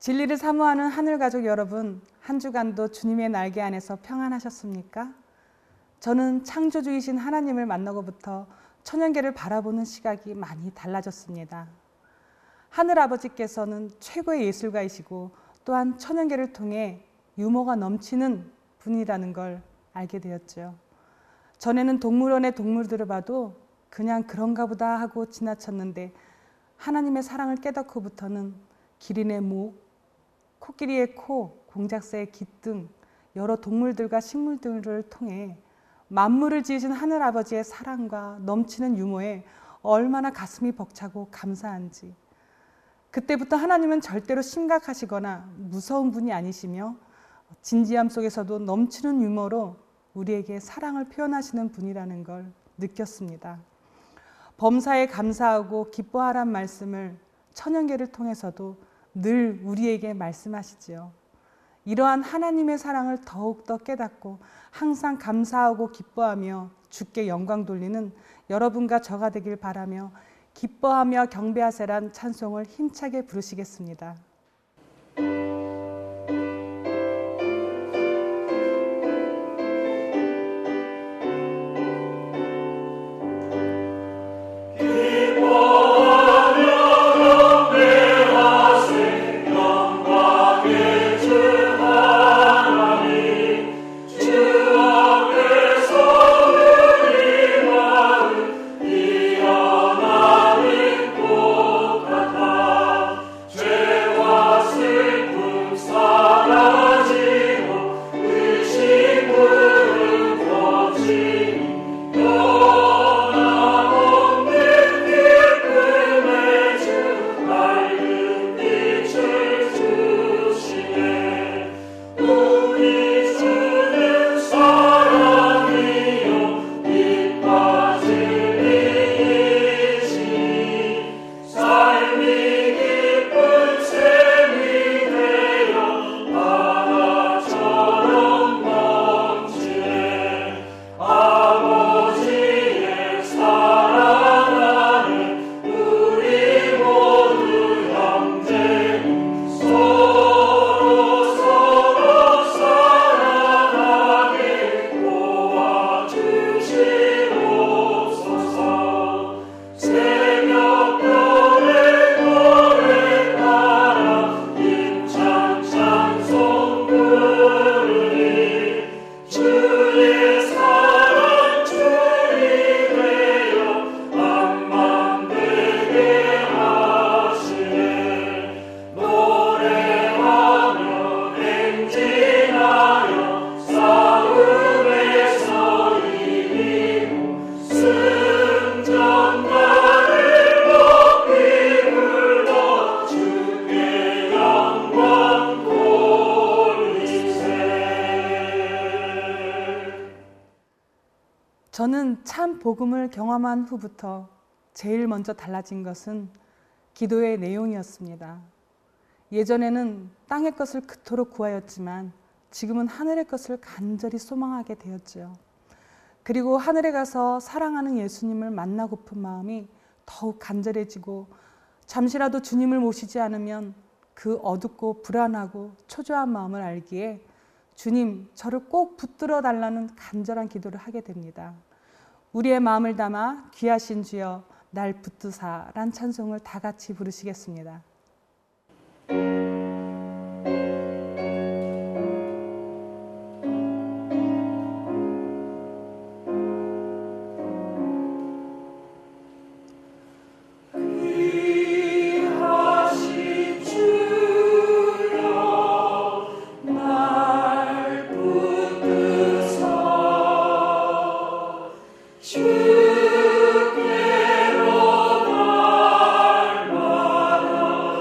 진리를 사모하는 하늘 가족 여러분, 한 주간도 주님의 날개 안에서 평안하셨습니까? 저는 창조주이신 하나님을 만나고부터 천연계를 바라보는 시각이 많이 달라졌습니다. 하늘아버지께서는 최고의 예술가이시고 또한 천연계를 통해 유머가 넘치는 분이라는 걸 알게 되었죠. 전에는 동물원의 동물들을 봐도 그냥 그런가 보다 하고 지나쳤는데 하나님의 사랑을 깨닫고부터는 기린의 목, 코끼리의 코, 공작새의 깃 등 여러 동물들과 식물들을 통해 만물을 지으신 하늘아버지의 사랑과 넘치는 유머에 얼마나 가슴이 벅차고 감사한지, 그때부터 하나님은 절대로 심각하시거나 무서운 분이 아니시며 진지함 속에서도 넘치는 유머로 우리에게 사랑을 표현하시는 분이라는 걸 느꼈습니다. 범사에 감사하고 기뻐하란 말씀을 천연계를 통해서도 늘 우리에게 말씀하시지요. 이러한 하나님의 사랑을 더욱더 깨닫고 항상 감사하고 기뻐하며 주께 영광 돌리는 여러분과 저가 되길 바라며 기뻐하며 경배하세란 찬송을 힘차게 부르시겠습니다. 저는 참 복음을 경험한 후부터 제일 먼저 달라진 것은 기도의 내용이었습니다. 예전에는 땅의 것을 그토록 구하였지만 지금은 하늘의 것을 간절히 소망하게 되었지요. 그리고 하늘에 가서 사랑하는 예수님을 만나고픈 마음이 더욱 간절해지고 잠시라도 주님을 모시지 않으면 그 어둡고 불안하고 초조한 마음을 알기에 주님, 저를 꼭 붙들어 달라는 간절한 기도를 하게 됩니다. 우리의 마음을 담아 귀하신 주여 날 붙드사란 찬송을 다 같이 부르시겠습니다. 주께로 날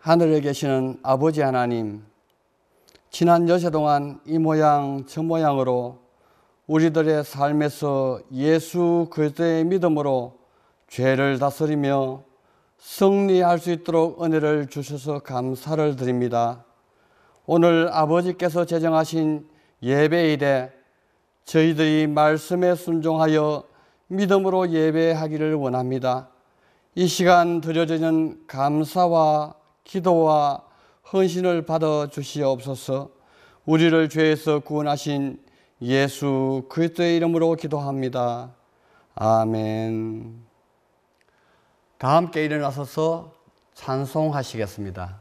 하늘에 계시는 아버지 하나님, 지난 여세 동안 이 모양 저 모양으로 우리들의 삶에서 예수 그리스도의 믿음으로 죄를 다스리며 승리할 수 있도록 은혜를 주셔서 감사를 드립니다. 오늘 아버지께서 제정하신 예배일에 저희들이 말씀에 순종하여 믿음으로 예배하기를 원합니다. 이 시간 드려지는 감사와 기도와 헌신을 받아 주시옵소서. 우리를 죄에서 구원하신 예수 그리스도의 이름으로 기도합니다. 아멘. 다 함께 일어나서서 찬송하시겠습니다.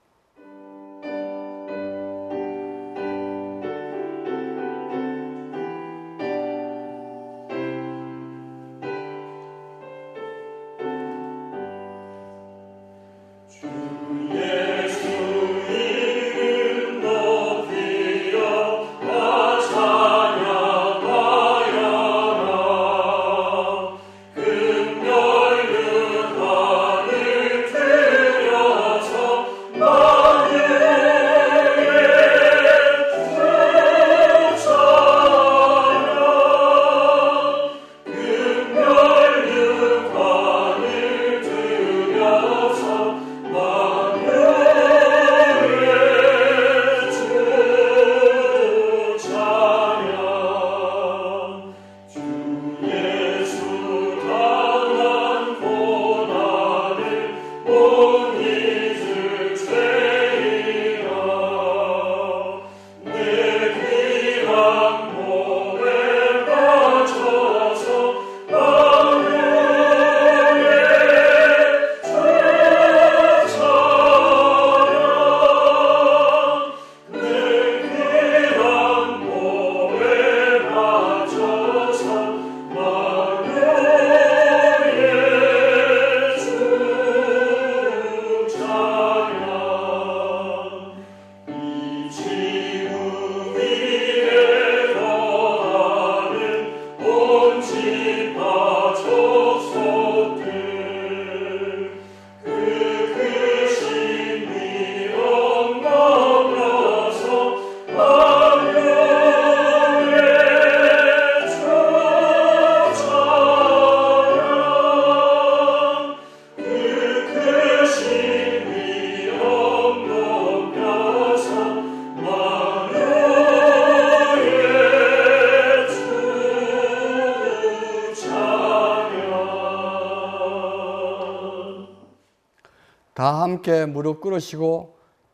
다 함께 무릎 꿇으시고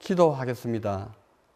기도하겠습니다.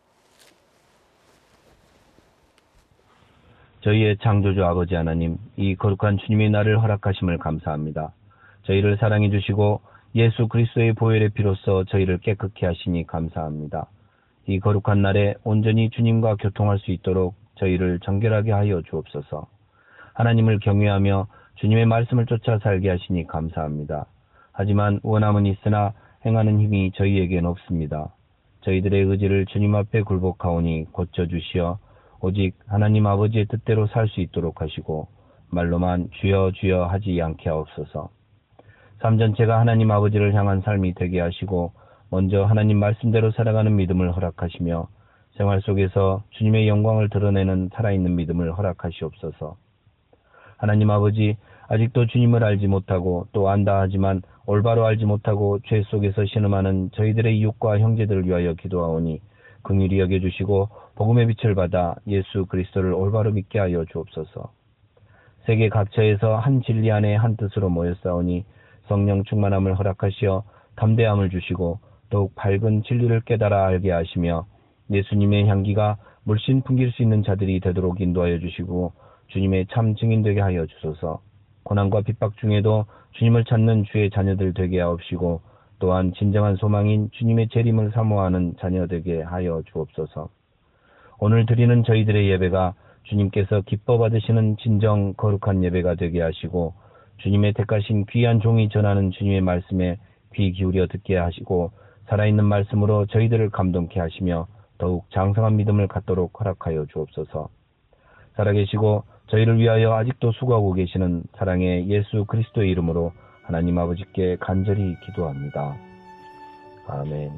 저희의 창조주 아버지 하나님, 이 거룩한 주님의 날을 허락하심을 감사합니다. 저희를 사랑해 주시고 예수 그리스도의 보혈의 피로써 저희를 깨끗게 하시니 감사합니다. 이 거룩한 날에 온전히 주님과 교통할 수 있도록 저희를 정결하게 하여 주옵소서. 하나님을 경외하며 주님의 말씀을 쫓아 살게 하시니 감사합니다. 하지만 원함은 있으나 행하는 힘이 저희에겐 없습니다. 저희들의 의지를 주님 앞에 굴복하오니 고쳐주시어 오직 하나님 아버지의 뜻대로 살 수 있도록 하시고 말로만 주여 주여 하지 않게 하옵소서. 삶 전체가 하나님 아버지를 향한 삶이 되게 하시고 먼저 하나님 말씀대로 살아가는 믿음을 허락하시며 생활 속에서 주님의 영광을 드러내는 살아있는 믿음을 허락하시옵소서. 하나님 아버지, 아직도 주님을 알지 못하고 또 안다 하지만 올바로 알지 못하고 죄 속에서 신음하는 저희들의 이웃과 형제들을 위하여 기도하오니 긍휼히 여겨주시고 복음의 빛을 받아 예수 그리스도를 올바로 믿게 하여 주옵소서. 세계 각처에서 한 진리 안에 한 뜻으로 모였사오니 성령 충만함을 허락하시어 담대함을 주시고 더욱 밝은 진리를 깨달아 알게 하시며 예수님의 향기가 물씬 풍길 수 있는 자들이 되도록 인도하여 주시고 주님의 참 증인 되게 하여 주소서. 고난과 핍박 중에도 주님을 찾는 주의 자녀들 되게 하옵시고 또한 진정한 소망인 주님의 재림을 사모하는 자녀 되게 하여 주옵소서. 오늘 드리는 저희들의 예배가 주님께서 기뻐 받으시는 진정 거룩한 예배가 되게 하시고 주님의 택하신 귀한 종이 전하는 주님의 말씀에 귀 기울여 듣게 하시고 살아있는 말씀으로 저희들을 감동케 하시며 더욱 장성한 믿음을 갖도록 허락하여 주옵소서. 살아계시고 저희를 위하여 아직도 수고하고 계시는 사랑의 예수 그리스도의 이름으로 하나님 아버지께 간절히 기도합니다. 아멘.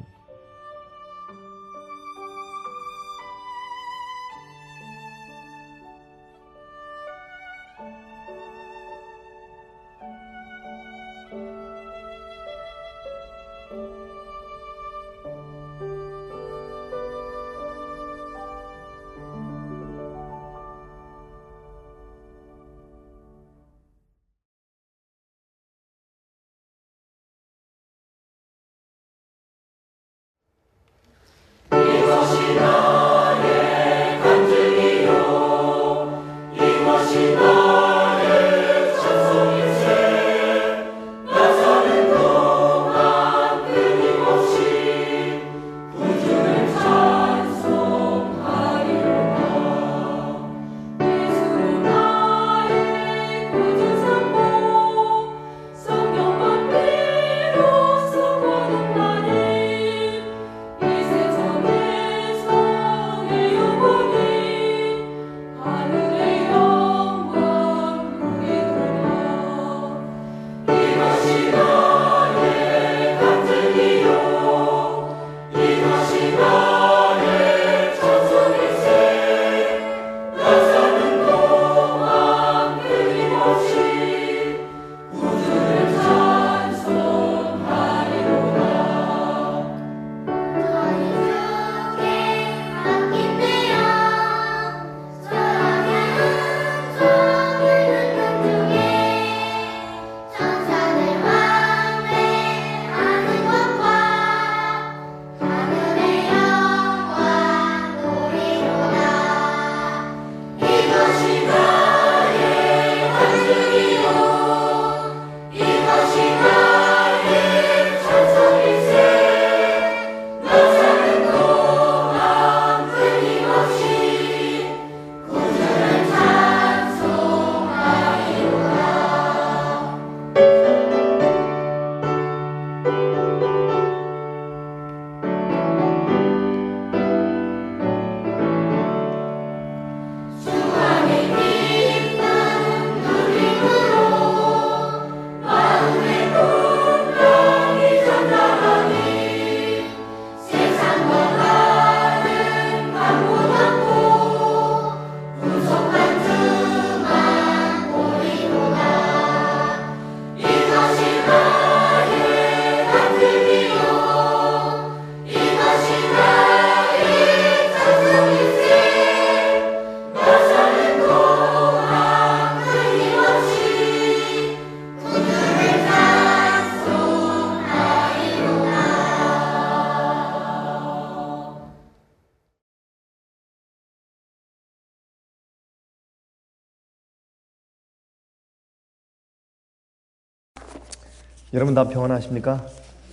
여러분 다 평안하십니까?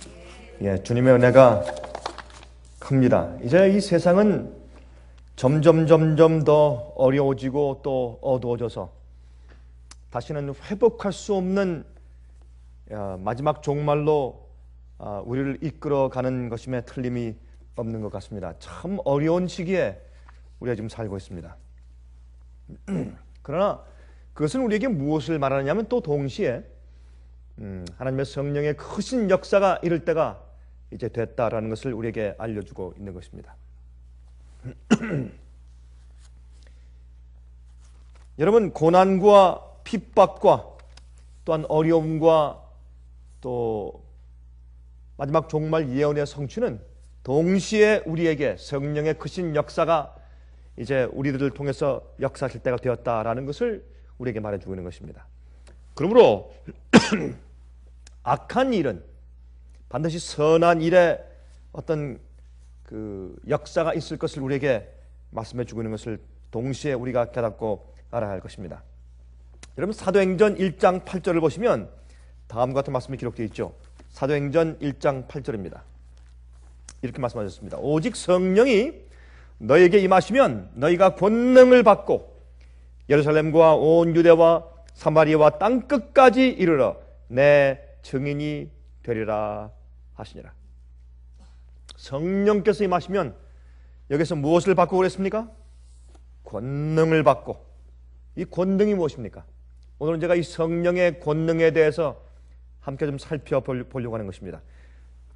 예, 주님의 은혜가 큽니다. 이제 이 세상은 점점 더 어려워지고 또 어두워져서 다시는 회복할 수 없는 마지막 종말로 우리를 이끌어가는 것임에 틀림이 없는 것 같습니다. 참 어려운 시기에 우리가 지금 살고 있습니다. 그러나 그것은 우리에게 무엇을 말하느냐면 또 동시에 하나님의 성령의 크신 역사가 이를 때가 이제 됐다라는 것을 우리에게 알려주고 있는 것입니다. 여러분, 고난과 핍박과 또한 어려움과 또 마지막 종말 예언의 성취는 동시에 우리에게 성령의 크신 역사가 이제 우리들을 통해서 역사하실 때가 되었다라는 것을 우리에게 말해주고 있는 것입니다. 그러므로 악한 일은 반드시 선한 일에 어떤 그 역사가 있을 것을 우리에게 말씀해 주고 있는 것을 동시에 우리가 깨닫고 알아야 할 것입니다. 여러분, 사도행전 1장 8절을 보시면 다음과 같은 말씀이 기록되어 있죠. 사도행전 1장 8절입니다. 이렇게 말씀하셨습니다. 오직 성령이 너에게 임하시면 너희가 권능을 받고 예루살렘과 온 유대와 사마리아와 땅끝까지 이르러 내 증인이 되리라 하시니라. 성령께서 임하시면 여기서 무엇을 받고 그랬습니까? 권능을 받고. 이 권능이 무엇입니까? 오늘은 제가 이 성령의 권능에 대해서 함께 좀 살펴보려고 하는 것입니다.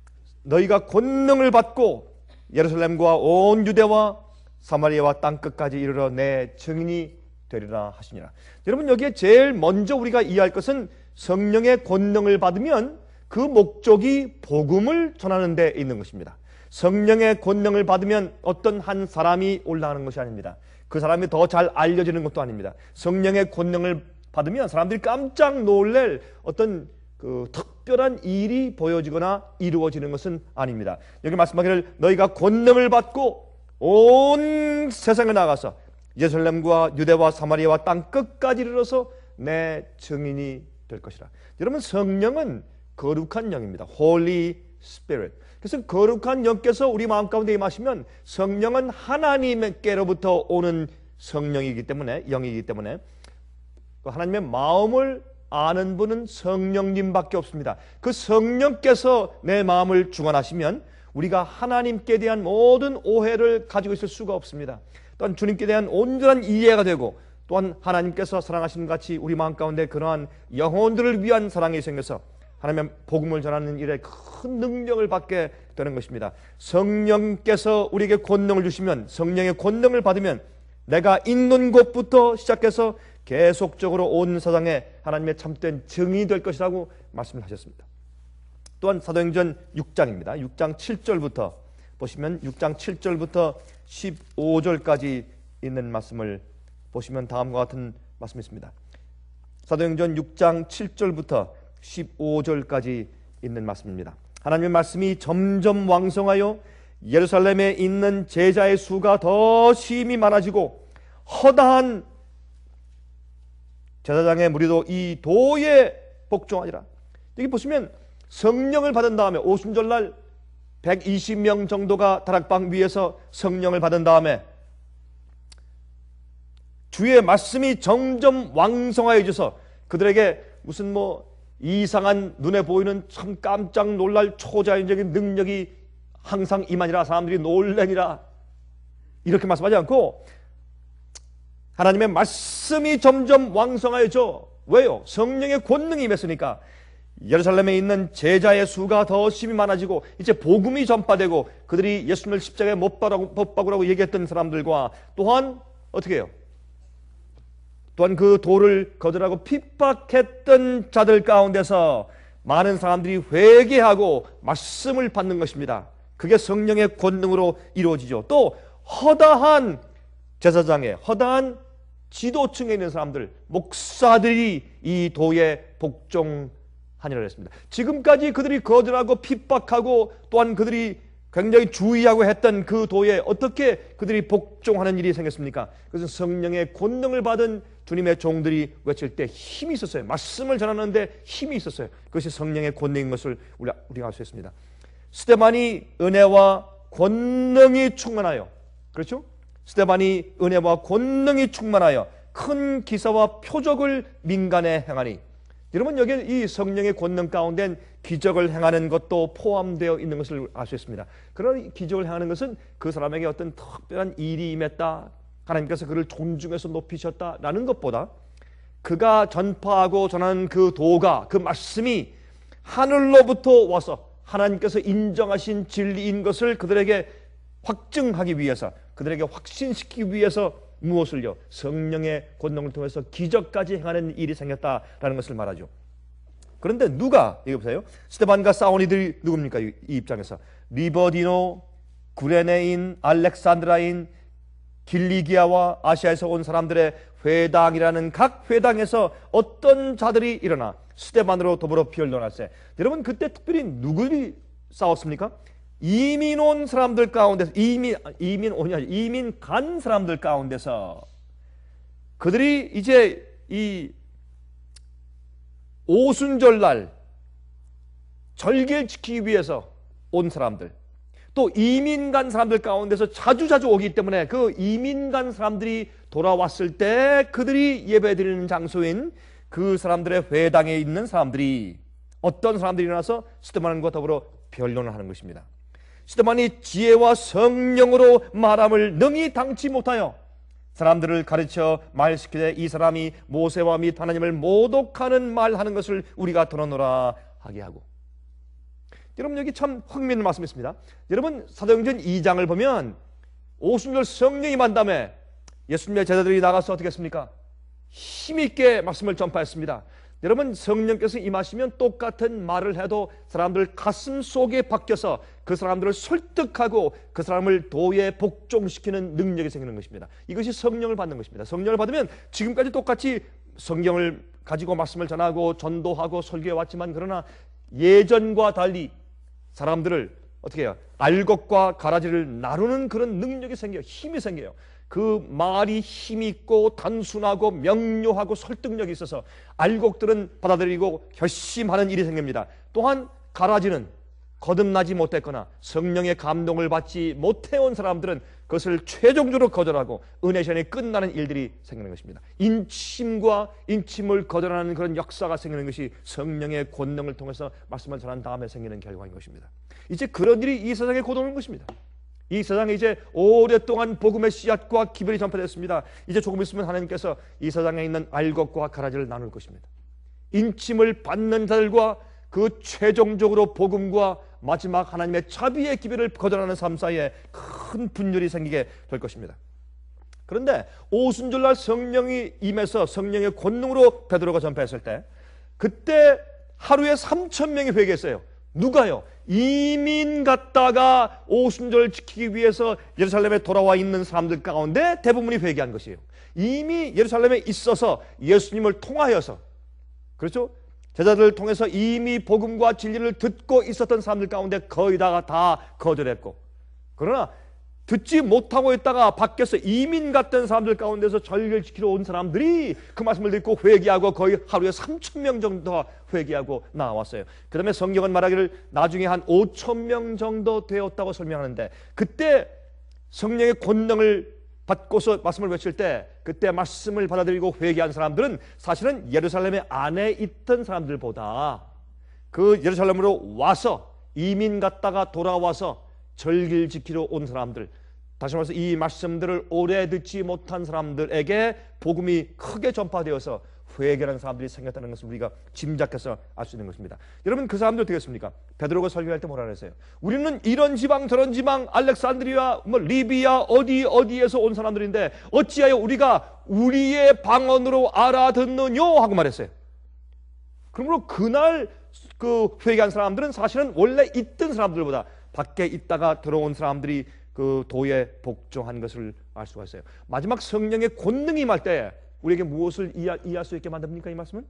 너희가 권능을 받고 예루살렘과 온 유대와 사마리아와 땅끝까지 이르러 내 증인이 되리라 하시니라. 여러분, 여기에 제일 먼저 우리가 이해할 것은 성령의 권능을 받으면 그 목적이 복음을 전하는 데 있는 것입니다. 성령의 권능을 받으면 어떤 한 사람이 올라가는 것이 아닙니다. 그 사람이 더 잘 알려지는 것도 아닙니다. 성령의 권능을 받으면 사람들이 깜짝 놀랄 어떤 그 특별한 일이 보여지거나 이루어지는 것은 아닙니다. 여기 말씀하기를 너희가 권능을 받고 온 세상에 나가서 예루살렘과 유대와 사마리아와 땅 끝까지 이르러서 내 증인이 될 것이라. 여러분, 성령은 거룩한 영입니다. Holy Spirit. 그래서 거룩한 영께서 우리 마음 가운데 임하시면 성령은 하나님께로부터 오는 성령이기 때문에, 영이기 때문에 하나님의 마음을 아는 분은 성령님밖에 없습니다. 그 성령께서 내 마음을 주관하시면 우리가 하나님께 대한 모든 오해를 가지고 있을 수가 없습니다. 또한 주님께 대한 온전한 이해가 되고, 또한 하나님께서 사랑하시는 같이 우리 마음 가운데 그러한 영혼들을 위한 사랑이 생겨서 하나님의 복음을 전하는 일에 큰 능력을 받게 되는 것입니다. 성령께서 우리에게 권능을 주시면, 성령의 권능을 받으면 내가 있는 곳부터 시작해서 계속적으로 온 세상에 하나님의 참된 증인이 될 것이라고 말씀을 하셨습니다. 또한 사도행전 6장입니다. 6장 7절부터 보시면 6장 7절부터 15절까지 있는 말씀을 보시면 다음과 같은 말씀이 있습니다. 사도행전 6장 7절부터 15절까지 있는 말씀입니다. 하나님의 말씀이 점점 왕성하여 예루살렘에 있는 제자의 수가 더 심히 많아지고 허다한 제사장의 무리도 이 도에 복종하니라. 여기 보시면 성령을 받은 다음에 오순절날 120명 정도가 다락방 위에서 성령을 받은 다음에 주의 말씀이 점점 왕성하여져서 그들에게 무슨 이상한 눈에 보이는 참 깜짝 놀랄 초자연적인 능력이 항상 임하니라, 사람들이 놀래니라, 이렇게 말씀하지 않고 하나님의 말씀이 점점 왕성하여져. 왜요? 성령의 권능이 임했으니까. 예루살렘에 있는 제자의 수가 더 심히 많아지고 이제 복음이 전파되고 그들이 예수님을 십자가에 못 박으라고 얘기했던 사람들과 또한 어떻게 해요? 또한 그 도를 거절하고 핍박했던 자들 가운데서 많은 사람들이 회개하고 말씀을 받는 것입니다. 그게 성령의 권능으로 이루어지죠. 또 허다한 제사장에, 허다한 지도층에 있는 사람들, 목사들이 이 도에 복종하니라 했습니다. 지금까지 그들이 거절하고 핍박하고 또한 그들이 굉장히 주의하고 했던 그 도에 어떻게 그들이 복종하는 일이 생겼습니까? 그것은 성령의 권능을 받은 주님의 종들이 외칠 때 힘이 있었어요. 말씀을 전하는데 힘이 있었어요. 그것이 성령의 권능인 것을 우리가 알 수 있습니다. 스데반이 은혜와 권능이 충만하여, 그렇죠? 스데반이 은혜와 권능이 충만하여 큰 기사와 표적을 민간에 행하니, 여러분 여기 이 성령의 권능 가운데 기적을 행하는 것도 포함되어 있는 것을 알 수 있습니다. 그런 기적을 행하는 것은 그 사람에게 어떤 특별한 일이 임했다, 하나님께서 그를 존중해서 높이셨다라는 것보다 그가 전파하고 전하는 그 도가, 그 말씀이 하늘로부터 와서 하나님께서 인정하신 진리인 것을 그들에게 확증하기 위해서, 그들에게 확신시키기 위해서 무엇을요? 성령의 권능을 통해서 기적까지 행하는 일이 생겼다라는 것을 말하죠. 그런데 누가, 여기 보세요. 스데반과 싸운 이들이 누굽니까? 이 입장에서 리버디노, 구레네인, 알렉산드라인, 길리기아와 아시아에서 온 사람들의 회당이라는 각 회당에서 어떤 자들이 일어나 스데반으로 더불어 변론할세. 여러분 그때 특별히 누구들이 싸웠습니까? 이민 온 사람들 가운데서, 이민 간 사람들 가운데서 그들이 이제 이 오순절날 절기를 지키기 위해서 온 사람들, 또 이민 간 사람들 가운데서 자주 오기 때문에 그 이민 간 사람들이 돌아왔을 때 그들이 예배드리는 장소인 그 사람들의 회당에 있는 사람들이, 어떤 사람들이 일어나서 스데반과 더불어 변론을 하는 것입니다. 스데반이 지혜와 성령으로 말함을 능히 당치 못하여 사람들을 가르쳐 말시키되 이 사람이 모세와 및 하나님을 모독하는 말하는 것을 우리가 들어노라 하게 하고. 여러분 여기 참 흥미있는 말씀이 있습니다. 여러분 사도행전 2장을 보면 오순절 성령이 임한 다음에 예수님의 제자들이 나가서 어떻게 했습니까? 힘있게 말씀을 전파했습니다. 여러분 성령께서 임하시면 똑같은 말을 해도 사람들 가슴 속에 박혀서 그 사람들을 설득하고 그 사람을 도에 복종시키는 능력이 생기는 것입니다. 이것이 성령을 받는 것입니다. 성령을 받으면 지금까지 똑같이 성경을 가지고 말씀을 전하고 전도하고 설교해 왔지만 그러나 예전과 달리 사람들을 어떻게 해요? 알곡과 가라지를 나누는 그런 능력이 생겨요. 힘이 생겨요. 그 말이 힘있고 단순하고 명료하고 설득력이 있어서 알곡들은 받아들이고 결심하는 일이 생깁니다. 또한 가라지는 거듭나지 못했거나 성령의 감동을 받지 못해온 사람들은 그것을 최종적으로 거절하고 은혜 시간이 끝나는 일들이 생기는 것입니다. 인침과 인침을 거절하는 그런 역사가 생기는 것이 성령의 권능을 통해서 말씀을 전한 다음에 생기는 결과인 것입니다. 이제 그런 일이 이 세상에 곧 오는 것입니다. 이 세상에 이제 오랫동안 복음의 씨앗과 기별이 전파됐습니다. 이제 조금 있으면 하나님께서 이 세상에 있는 알곡과 가라지를 나눌 것입니다. 인침을 받는 자들과 그 최종적으로 복음과 마지막 하나님의 자비의 기별을 거절하는 삶 사이에 큰 분열이 생기게 될 것입니다. 그런데 오순절날 성령이 임해서 성령의 권능으로 베드로가 전파했을 때 그때 하루에 3,000명이 회개했어요. 누가요? 이민 갔다가 오순절 지키기 위해서 예루살렘에 돌아와 있는 사람들 가운데 대부분이 회개한 것이에요. 이미 예루살렘에 있어서 예수님을 통하여서, 그렇죠? 제자들을 통해서 이미 복음과 진리를 듣고 있었던 사람들 가운데 거의 다 거절했고, 그러나 듣지 못하고 있다가 밖에서 이민 갔던 사람들 가운데서 절기를 지키러 온 사람들이 그 말씀을 듣고 회개하고 거의 하루에 3,000명 정도가 회개하고 나왔어요. 그 다음에 성경은 말하기를 나중에 한 5,000명 정도 되었다고 설명하는데, 그때 성령의 권능을 받고서 말씀을 외칠 때 그때 말씀을 받아들이고 회개한 사람들은 사실은 예루살렘의 안에 있던 사람들보다 그 예루살렘으로 와서 이민 갔다가 돌아와서 절기를 지키러 온 사람들, 다시 말해서 이 말씀들을 오래 듣지 못한 사람들에게 복음이 크게 전파되어서 회개하는 사람들이 생겼다는 것을 우리가 짐작해서 알 수 있는 것입니다. 여러분 그 사람들 어떻게 했습니까? 베드로가 설교할 때 뭐라 그랬어요? 우리는 이런 지방 저런 지방 알렉산드리아 리비아 어디에서 온 사람들인데 어찌하여 우리가 우리의 방언으로 알아듣느뇨 하고 말했어요. 그러므로 그날 그 회개한 사람들은 사실은 원래 있던 사람들보다 밖에 있다가 들어온 사람들이 그 도에 복종한 것을 알 수가 있어요. 마지막 성령의 권능이 임할 때 우리에게 무엇을 이해할 수 있게 만듭니까? 이 말씀은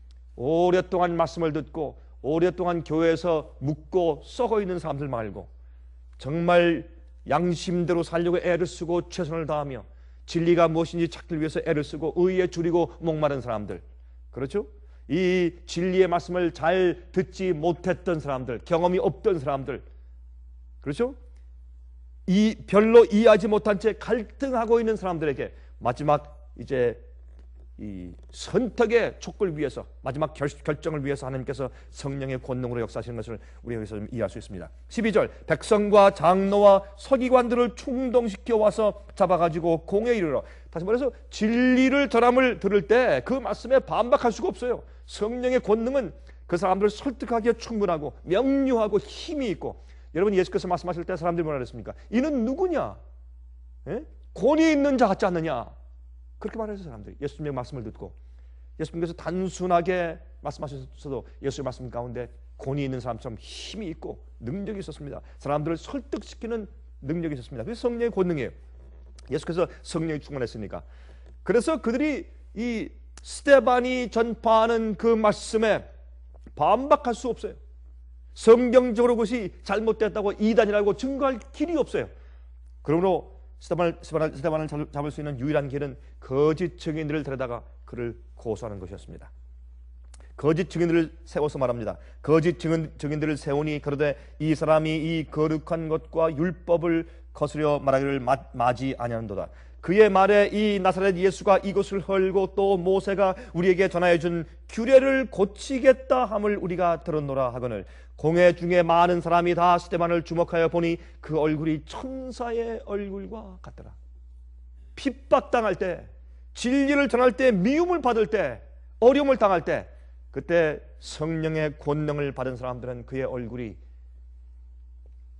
오랫동안 말씀을 듣고 오랫동안 교회에서 묵고 썩어 있는 사람들 말고 정말 양심대로 살려고 애를 쓰고 최선을 다하며 진리가 무엇인지 찾기 위해서 애를 쓰고 의에 줄이고 목마른 사람들, 그렇죠? 이 진리의 말씀을 잘 듣지 못했던 사람들, 경험이 없던 사람들, 그렇죠? 이 별로 이해하지 못한 채 갈등하고 있는 사람들에게 마지막 이제 이 선택의 촉구를 위해서 마지막 결정을 위해서 하나님께서 성령의 권능으로 역사하시는 것을 우리가 여기서 좀 이해할 수 있습니다. 12절 백성과 장로와 서기관들을 충동시켜 와서 잡아가지고 공회에 이르러, 다시 말해서 진리를 전함을 들을 때 그 말씀에 반박할 수가 없어요. 성령의 권능은 그 사람들을 설득하기에 충분하고 명료하고 힘이 있고, 여러분 예수께서 말씀하실 때 사람들이 뭐라 그랬습니까? 이는 누구냐? 에? 권위 있는 자 같지 않느냐? 그렇게 말해서 사람들이 예수님의 말씀을 듣고, 예수님께서 단순하게 말씀하셨어도 예수의 말씀 가운데 권위 있는 사람처럼 힘이 있고 능력이 있었습니다. 사람들을 설득시키는 능력이 있었습니다. 그게 성령의 권능이에요. 예수께서 성령이 충만했으니까. 그래서 그들이 이 스데반이 전파하는 그 말씀에 반박할 수 없어요. 성경적으로 그것이 잘못됐다고 이단이라고 증거할 길이 없어요. 그러므로 스데반을 잡을 수 있는 유일한 길은 거짓 증인들을 데려다가 그를 고소하는 것이었습니다. 거짓 증인들을 세워서 말합니다. 거짓 증인들을 세우니 그러되 이 사람이 이 거룩한 것과 율법을 거스려 말하기를 마지 아니하는도다. 그의 말에 이 나사렛 예수가 이것을 헐고 또 모세가 우리에게 전하여 준 규례를 고치겠다 함을 우리가 들었노라 하거늘, 공회 중에 많은 사람이 다 스데반을 주목하여 보니 그 얼굴이 천사의 얼굴과 같더라. 핍박당할 때, 진리를 전할 때, 미움을 받을 때, 어려움을 당할 때, 그때 성령의 권능을 받은 사람들은 그의 얼굴이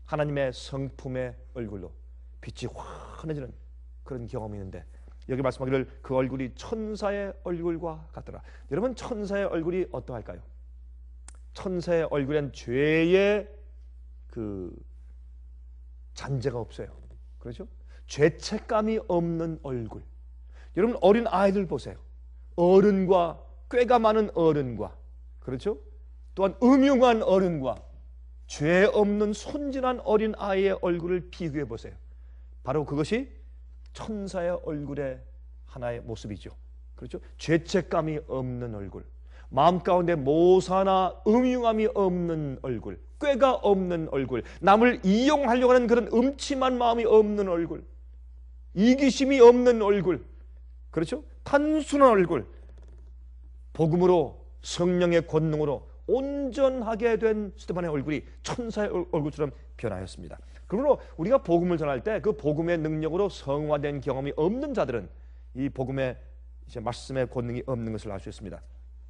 하나님의 성품의 얼굴로 빛이 환해지는 그런 경험이 있는데, 여기 말씀하기를 그 얼굴이 천사의 얼굴과 같더라. 여러분, 천사의 얼굴이 어떠할까요? 천사의 얼굴엔 죄의 그 잔재가 없어요. 그렇죠? 죄책감이 없는 얼굴. 여러분, 어린 아이들 보세요. 어른과, 꾀가 많은 어른과, 그렇죠? 또한 음흉한 어른과 죄 없는 순진한 어린 아이의 얼굴을 비교해 보세요. 바로 그것이 천사의 얼굴의 하나의 모습이죠. 그렇죠? 죄책감이 없는 얼굴, 마음 가운데 모사나 음흉함이 없는 얼굴, 꾀가 없는 얼굴, 남을 이용하려고 하는 그런 음침한 마음이 없는 얼굴, 이기심이 없는 얼굴, 그렇죠? 단순한 얼굴, 복음으로, 성령의 권능으로 온전하게 된 스데반의 얼굴이 천사의 얼굴처럼 변하였습니다. 그러므로 우리가 복음을 전할 때 그 복음의 능력으로 성화된 경험이 없는 자들은 이 복음의 이제 말씀의 권능이 없는 것을 알 수 있습니다.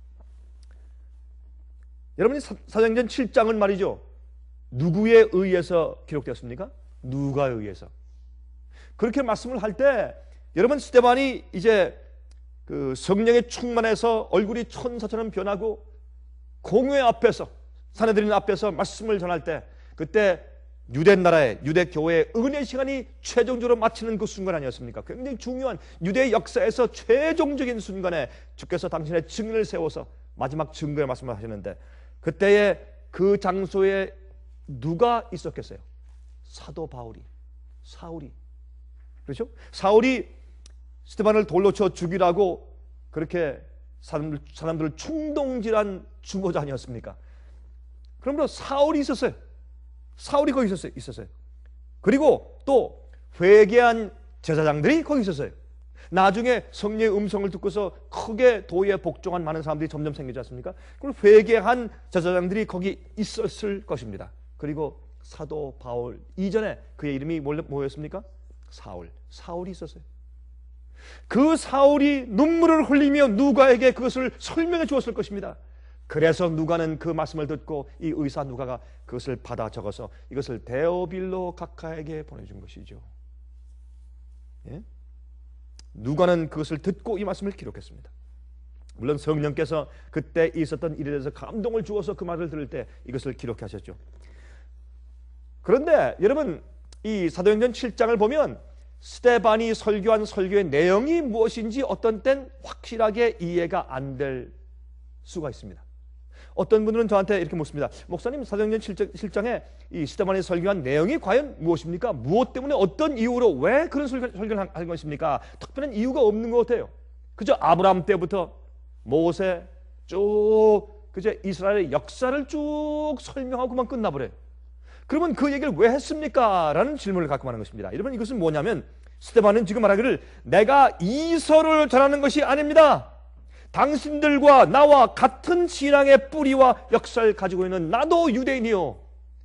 여러분이 사도행전 7장은 말이죠, 누구에 의해서 기록되었습니까? 누가에 의해서. 그렇게 말씀을 할 때 여러분, 스데반이 이제 그 성령에 충만해서 얼굴이 천사처럼 변하고 공회 앞에서, 사내들인 앞에서 말씀을 전할 때, 그때 유대 나라의, 유대 교회의 은혜 시간이 최종적으로 마치는 그 순간 아니었습니까? 굉장히 중요한 유대 역사에서 최종적인 순간에 주께서 당신의 증인을 세워서 마지막 증거의 말씀을 하셨는데, 그때에 그 장소에 누가 있었겠어요? 사도 바울이, 사울이. 그렇죠? 사울이 스데반을 돌로 쳐 죽이라고 그렇게 사람들을 충동질한 주모자 아니었습니까? 그러므로 사울이 있었어요. 사울이 거기 있었어요. 그리고 또 회개한 제사장들이 거기 있었어요. 나중에 성령의 음성을 듣고서 크게 도에 복종한 많은 사람들이 점점 생기지 않습니까? 그럼 회개한 제사장들이 거기 있었을 것입니다. 그리고 사도 바울 이전에 그의 이름이 뭐였습니까? 사울이 있었어요. 그 사울이 눈물을 흘리며 누가에게 그것을 설명해 주었을 것입니다. 그래서 누가는 그 말씀을 듣고 이 의사 누가가 그것을 받아 적어서 이것을 데오빌로 각하에게 보내준 것이죠. 예? 누가는 그것을 듣고 이 말씀을 기록했습니다. 물론 성령께서 그때 있었던 일에 대해서 감동을 주어서 그 말을 들을 때 이것을 기록하셨죠. 그런데 여러분, 이 사도행전 7장을 보면 스데반이 설교한 설교의 내용이 무엇인지 어떤 땐 확실하게 이해가 안 될 수가 있습니다. 어떤 분들은 저한테 이렇게 묻습니다. 목사님, 사도행전 7장에 이 스데반이 설교한 내용이 과연 무엇입니까? 무엇 때문에, 어떤 이유로, 왜 그런 설교를 한 것입니까? 특별한 이유가 없는 것 같아요. 그저 아브라함 때부터 모세 쭉 그저 이스라엘의 역사를 쭉 설명하고만 끝나버려요. 그러면 그 얘기를 왜 했습니까? 라는 질문을 갖고 하는 것입니다. 여러분, 이것은 뭐냐면 스데반은 지금 말하기를 내가 이설을 전하는 것이 아닙니다. 당신들과 나와 같은 신앙의 뿌리와 역사를 가지고 있는 나도 유대인이요,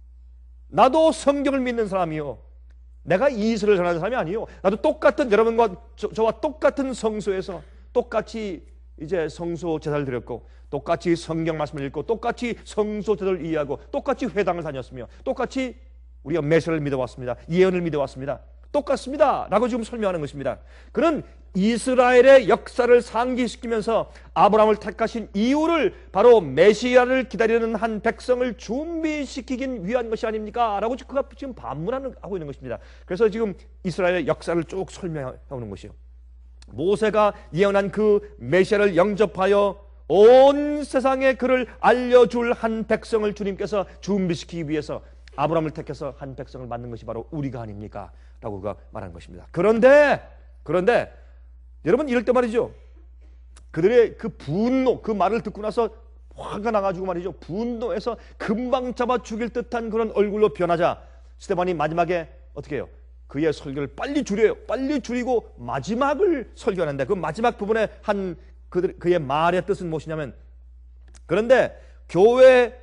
나도 성경을 믿는 사람이요, 내가 이설을 전하는 사람이 아니요, 나도 똑같은 여러분과 저와 똑같은 성소에서 똑같이 이제 성소 제사를 드렸고, 똑같이 성경 말씀을 읽고, 똑같이 성소 제도를 이해하고, 똑같이 회당을 다녔으며, 똑같이 우리가 메시아를 믿어왔습니다. 예언을 믿어왔습니다. 똑같습니다 라고 지금 설명하는 것입니다. 그는 이스라엘의 역사를 상기시키면서 아브라함을 택하신 이유를 바로 메시아를 기다리는 한 백성을 준비시키기 위한 것이 아닙니까? 라고 그가 지금 반문하고 있는 것입니다. 그래서 지금 이스라엘의 역사를 쭉 설명하는 것이요, 모세가 예언한 그 메시아를 영접하여 온 세상에 그를 알려줄 한 백성을 주님께서 준비시키기 위해서 아브라함을 택해서 한 백성을 만든 것이 바로 우리가 아닙니까? 라고 그가 말한 것입니다. 그런데 여러분, 이럴 때 말이죠, 그들의 그 분노, 그 말을 듣고 나서 화가 나가지고 말이죠, 분노해서 금방 잡아 죽일 듯한 그런 얼굴로 변하자 스데반이 마지막에 어떻게 해요? 그의 설교를 빨리 줄여요. 빨리 줄이고 마지막을 설교하는데, 그 마지막 부분에 한 그의 말의 뜻은 무엇이냐면, 그런데 교회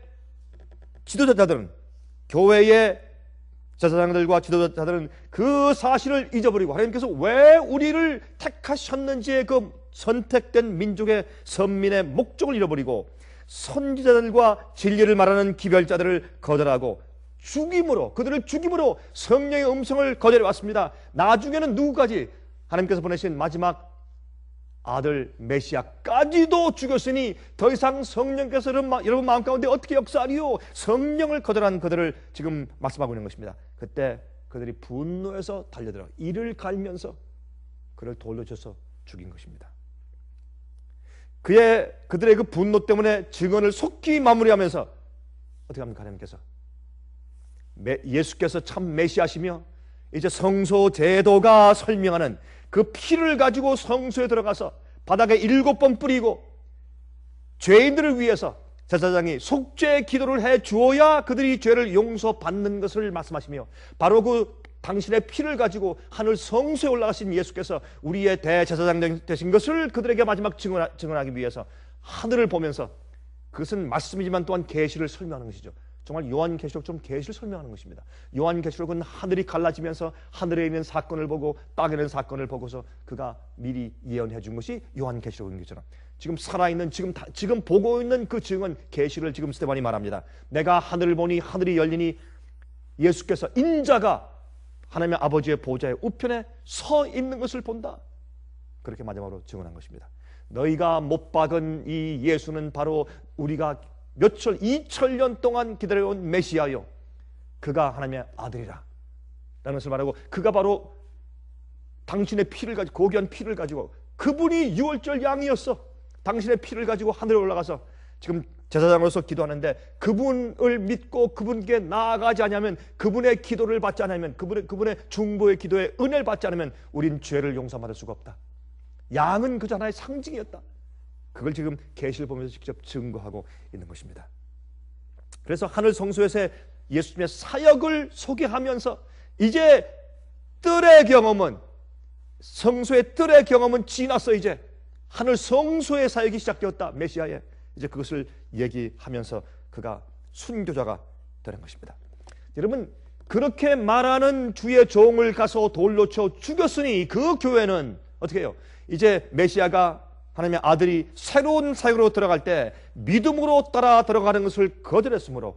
지도자들은, 교회의 제사장들과 지도자들은 그 사실을 잊어버리고 하나님께서 왜 우리를 택하셨는지의 그 선택된 민족의 선민의 목적을 잃어버리고 선지자들과 진리를 말하는 기별자들을 거절하고 죽임으로, 그들을 죽임으로 성령의 음성을 거절해 왔습니다. 나중에는 누구까지? 하나님께서 보내신 마지막 아들 메시아까지도 죽였으니 더 이상 성령께서 여러분 마음 가운데 어떻게 역사하리요? 성령을 거절한 그들을 지금 말씀하고 있는 것입니다. 그때 그들이 분노해서 달려들어 이를 갈면서 그를 돌로 쳐서 죽인 것입니다. 그들의 그 분노 때문에 증언을 속히 마무리하면서 어떻게 합니까? 하나님께서 예수께서 참 메시아시며 이제 성소 제도가 설명하는 그 피를 가지고 성소에 들어가서 바닥에 7번 뿌리고 죄인들을 위해서 제사장이 속죄 기도를 해 주어야 그들이 죄를 용서받는 것을 말씀하시며, 바로 그 당신의 피를 가지고 하늘 성소에 올라가신 예수께서 우리의 대제사장 되신 것을 그들에게 마지막 증언하기 위해서 하늘을 보면서, 그것은 말씀이지만 또한 계시를 설명하는 것이죠. 정말 요한계시록처럼 계시를 설명하는 것입니다. 요한계시록은 하늘이 갈라지면서 하늘에 있는 사건을 보고 땅에 있는 사건을 보고서 그가 미리 예언해 준 것이 요한계시록인 것처럼, 지금 살아있는 지금 보고 있는 그 증언 계시를 지금 스데반이 말합니다. 내가 하늘을 보니 하늘이 열리니 예수께서 인자가 하나님의 아버지의 보좌의 우편에 서 있는 것을 본다. 그렇게 마지막으로 증언한 것입니다. 너희가 못 박은 이 예수는 바로 우리가 2000년 동안 기다려온 메시아요, 그가 하나님의 아들이라 라는 것을 말하고, 그가 바로 당신의 피를 가지고, 고귀한 피를 가지고, 그분이 유월절 양이었어. 당신의 피를 가지고 하늘에 올라가서 지금 제사장으로서 기도하는데, 그분을 믿고 그분께 나아가지 않으면, 그분의 기도를 받지 않으면, 그분의 중보의 기도에 은혜를 받지 않으면 우린 죄를 용서받을 수가 없다. 양은 그저 하나의 상징이었다. 그걸 지금 계시를 보면서 직접 증거하고 있는 것입니다. 그래서 하늘 성소에서의 예수님의 사역을 소개하면서 이제 뜰의 경험은, 성소의 뜰의 경험은 지났어. 이제 하늘 성소의 사역이 시작되었다. 메시아의. 이제 그것을 얘기하면서 그가 순교자가 되는 것입니다. 여러분, 그렇게 말하는 주의 종을 가서 돌로 쳐 죽였으니 그 교회는 어떻게 해요? 이제 메시아가, 하나님의 아들이 새로운 사역으로 들어갈 때 믿음으로 따라 들어가는 것을 거절했으므로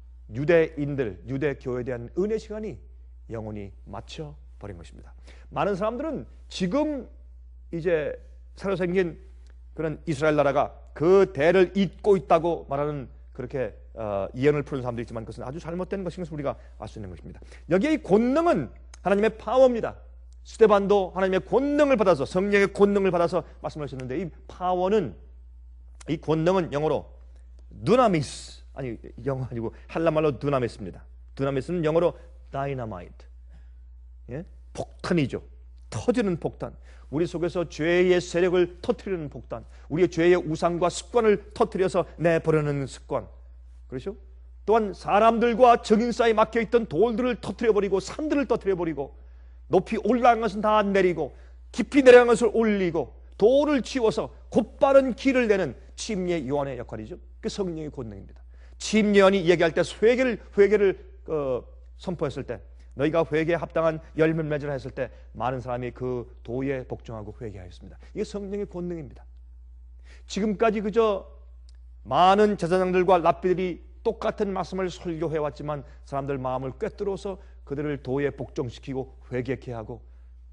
유대인들, 유대 교회에 대한 은혜 시간이 영원히 마쳐버린 것입니다. 많은 사람들은 지금 이제 새로 생긴 그런 이스라엘 나라가 그 대를 잇고 있다고 말하는, 그렇게 예언을 푸는 사람도 있지만 그것은 아주 잘못된 것인 것을 우리가 알 수 있는 것입니다. 여기에 이 권능은 하나님의 파워입니다. 스데반도 하나님의 권능을 받아서, 성령의 권능을 받아서 말씀하셨는데, 이 파워는, 이 권능은 영어로 두나미스, 아니 영어 아니고 헬라말로 두나미스입니다. 두나미스는 영어로 다이너마이트, 폭탄이죠. 터지는 폭탄. 우리 속에서 죄의 세력을 터뜨리는 폭탄, 우리의 죄의 우상과 습관을 터뜨려서 내버리는 습관, 그렇죠? 또한 사람들과 적인 사이에 막혀있던 돌들을 터뜨려버리고, 산들을 터뜨려버리고, 높이 올라간 것은 다 내리고, 깊이 내려간 것을 올리고, 돌을 치워서 곧바른 길을 내는 침례 요한의 역할이죠. 그 성령의 권능입니다. 침례 요한이 얘기할 때 회개를 선포했을 때, 너희가 회개에 합당한 열매를 맺으라 했을 때 많은 사람이 그 도에 복종하고 회개하였습니다. 이게 성령의 권능입니다. 지금까지 그저 많은 제사장들과 랍비들이 똑같은 말씀을 설교해왔지만 사람들 마음을 꿰뚫어서 그들을 도에 복종시키고 회개케 하고,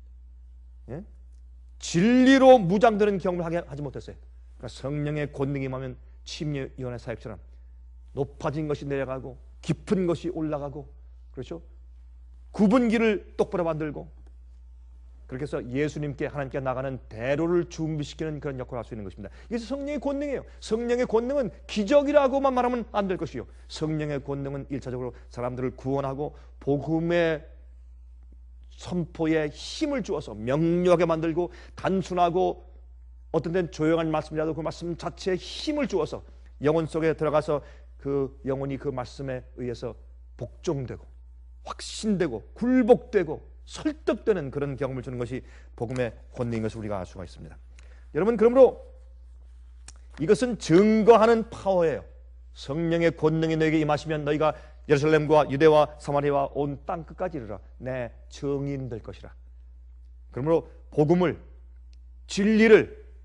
진리로 무장되는 경험을 하지 못했어요. 그러니까 성령의 권능이 임하면 침례요한의 사역처럼 높아진 것이 내려가고 깊은 것이 올라가고, 그렇죠? 굽은 길을 똑바로 만들고, 그렇게 해서 예수님께, 하나님께 나가는 대로를 준비시키는 그런 역할을 할 수 있는 것입니다. 이게 성령의 권능이에요. 성령의 권능은 기적이라고만 말하면 안 될 것이요, 성령의 권능은 1차적으로 사람들을 구원하고 복음의 선포에 힘을 주어서 명료하게 만들고, 단순하고 어떤 때는 조용한 말씀이라도 그 말씀 자체에 힘을 주어서 영혼 속에 들어가서 그 영혼이 그 말씀에 의해서 복종되고 확신되고 굴복되고 설득되는 그런 경험을 주는 것이 복음의 권능인 것을 우리가 알 수가 있습니다. 여러분, 그러므로 이것은 증거하는 파워예요. 성령의 권능이 너에게 임하시면 너희가 예루살렘과 유대와 사마리아와 온 땅 끝까지 이르라 내 증인 될 것이라. 그러므로 복음을, 진리를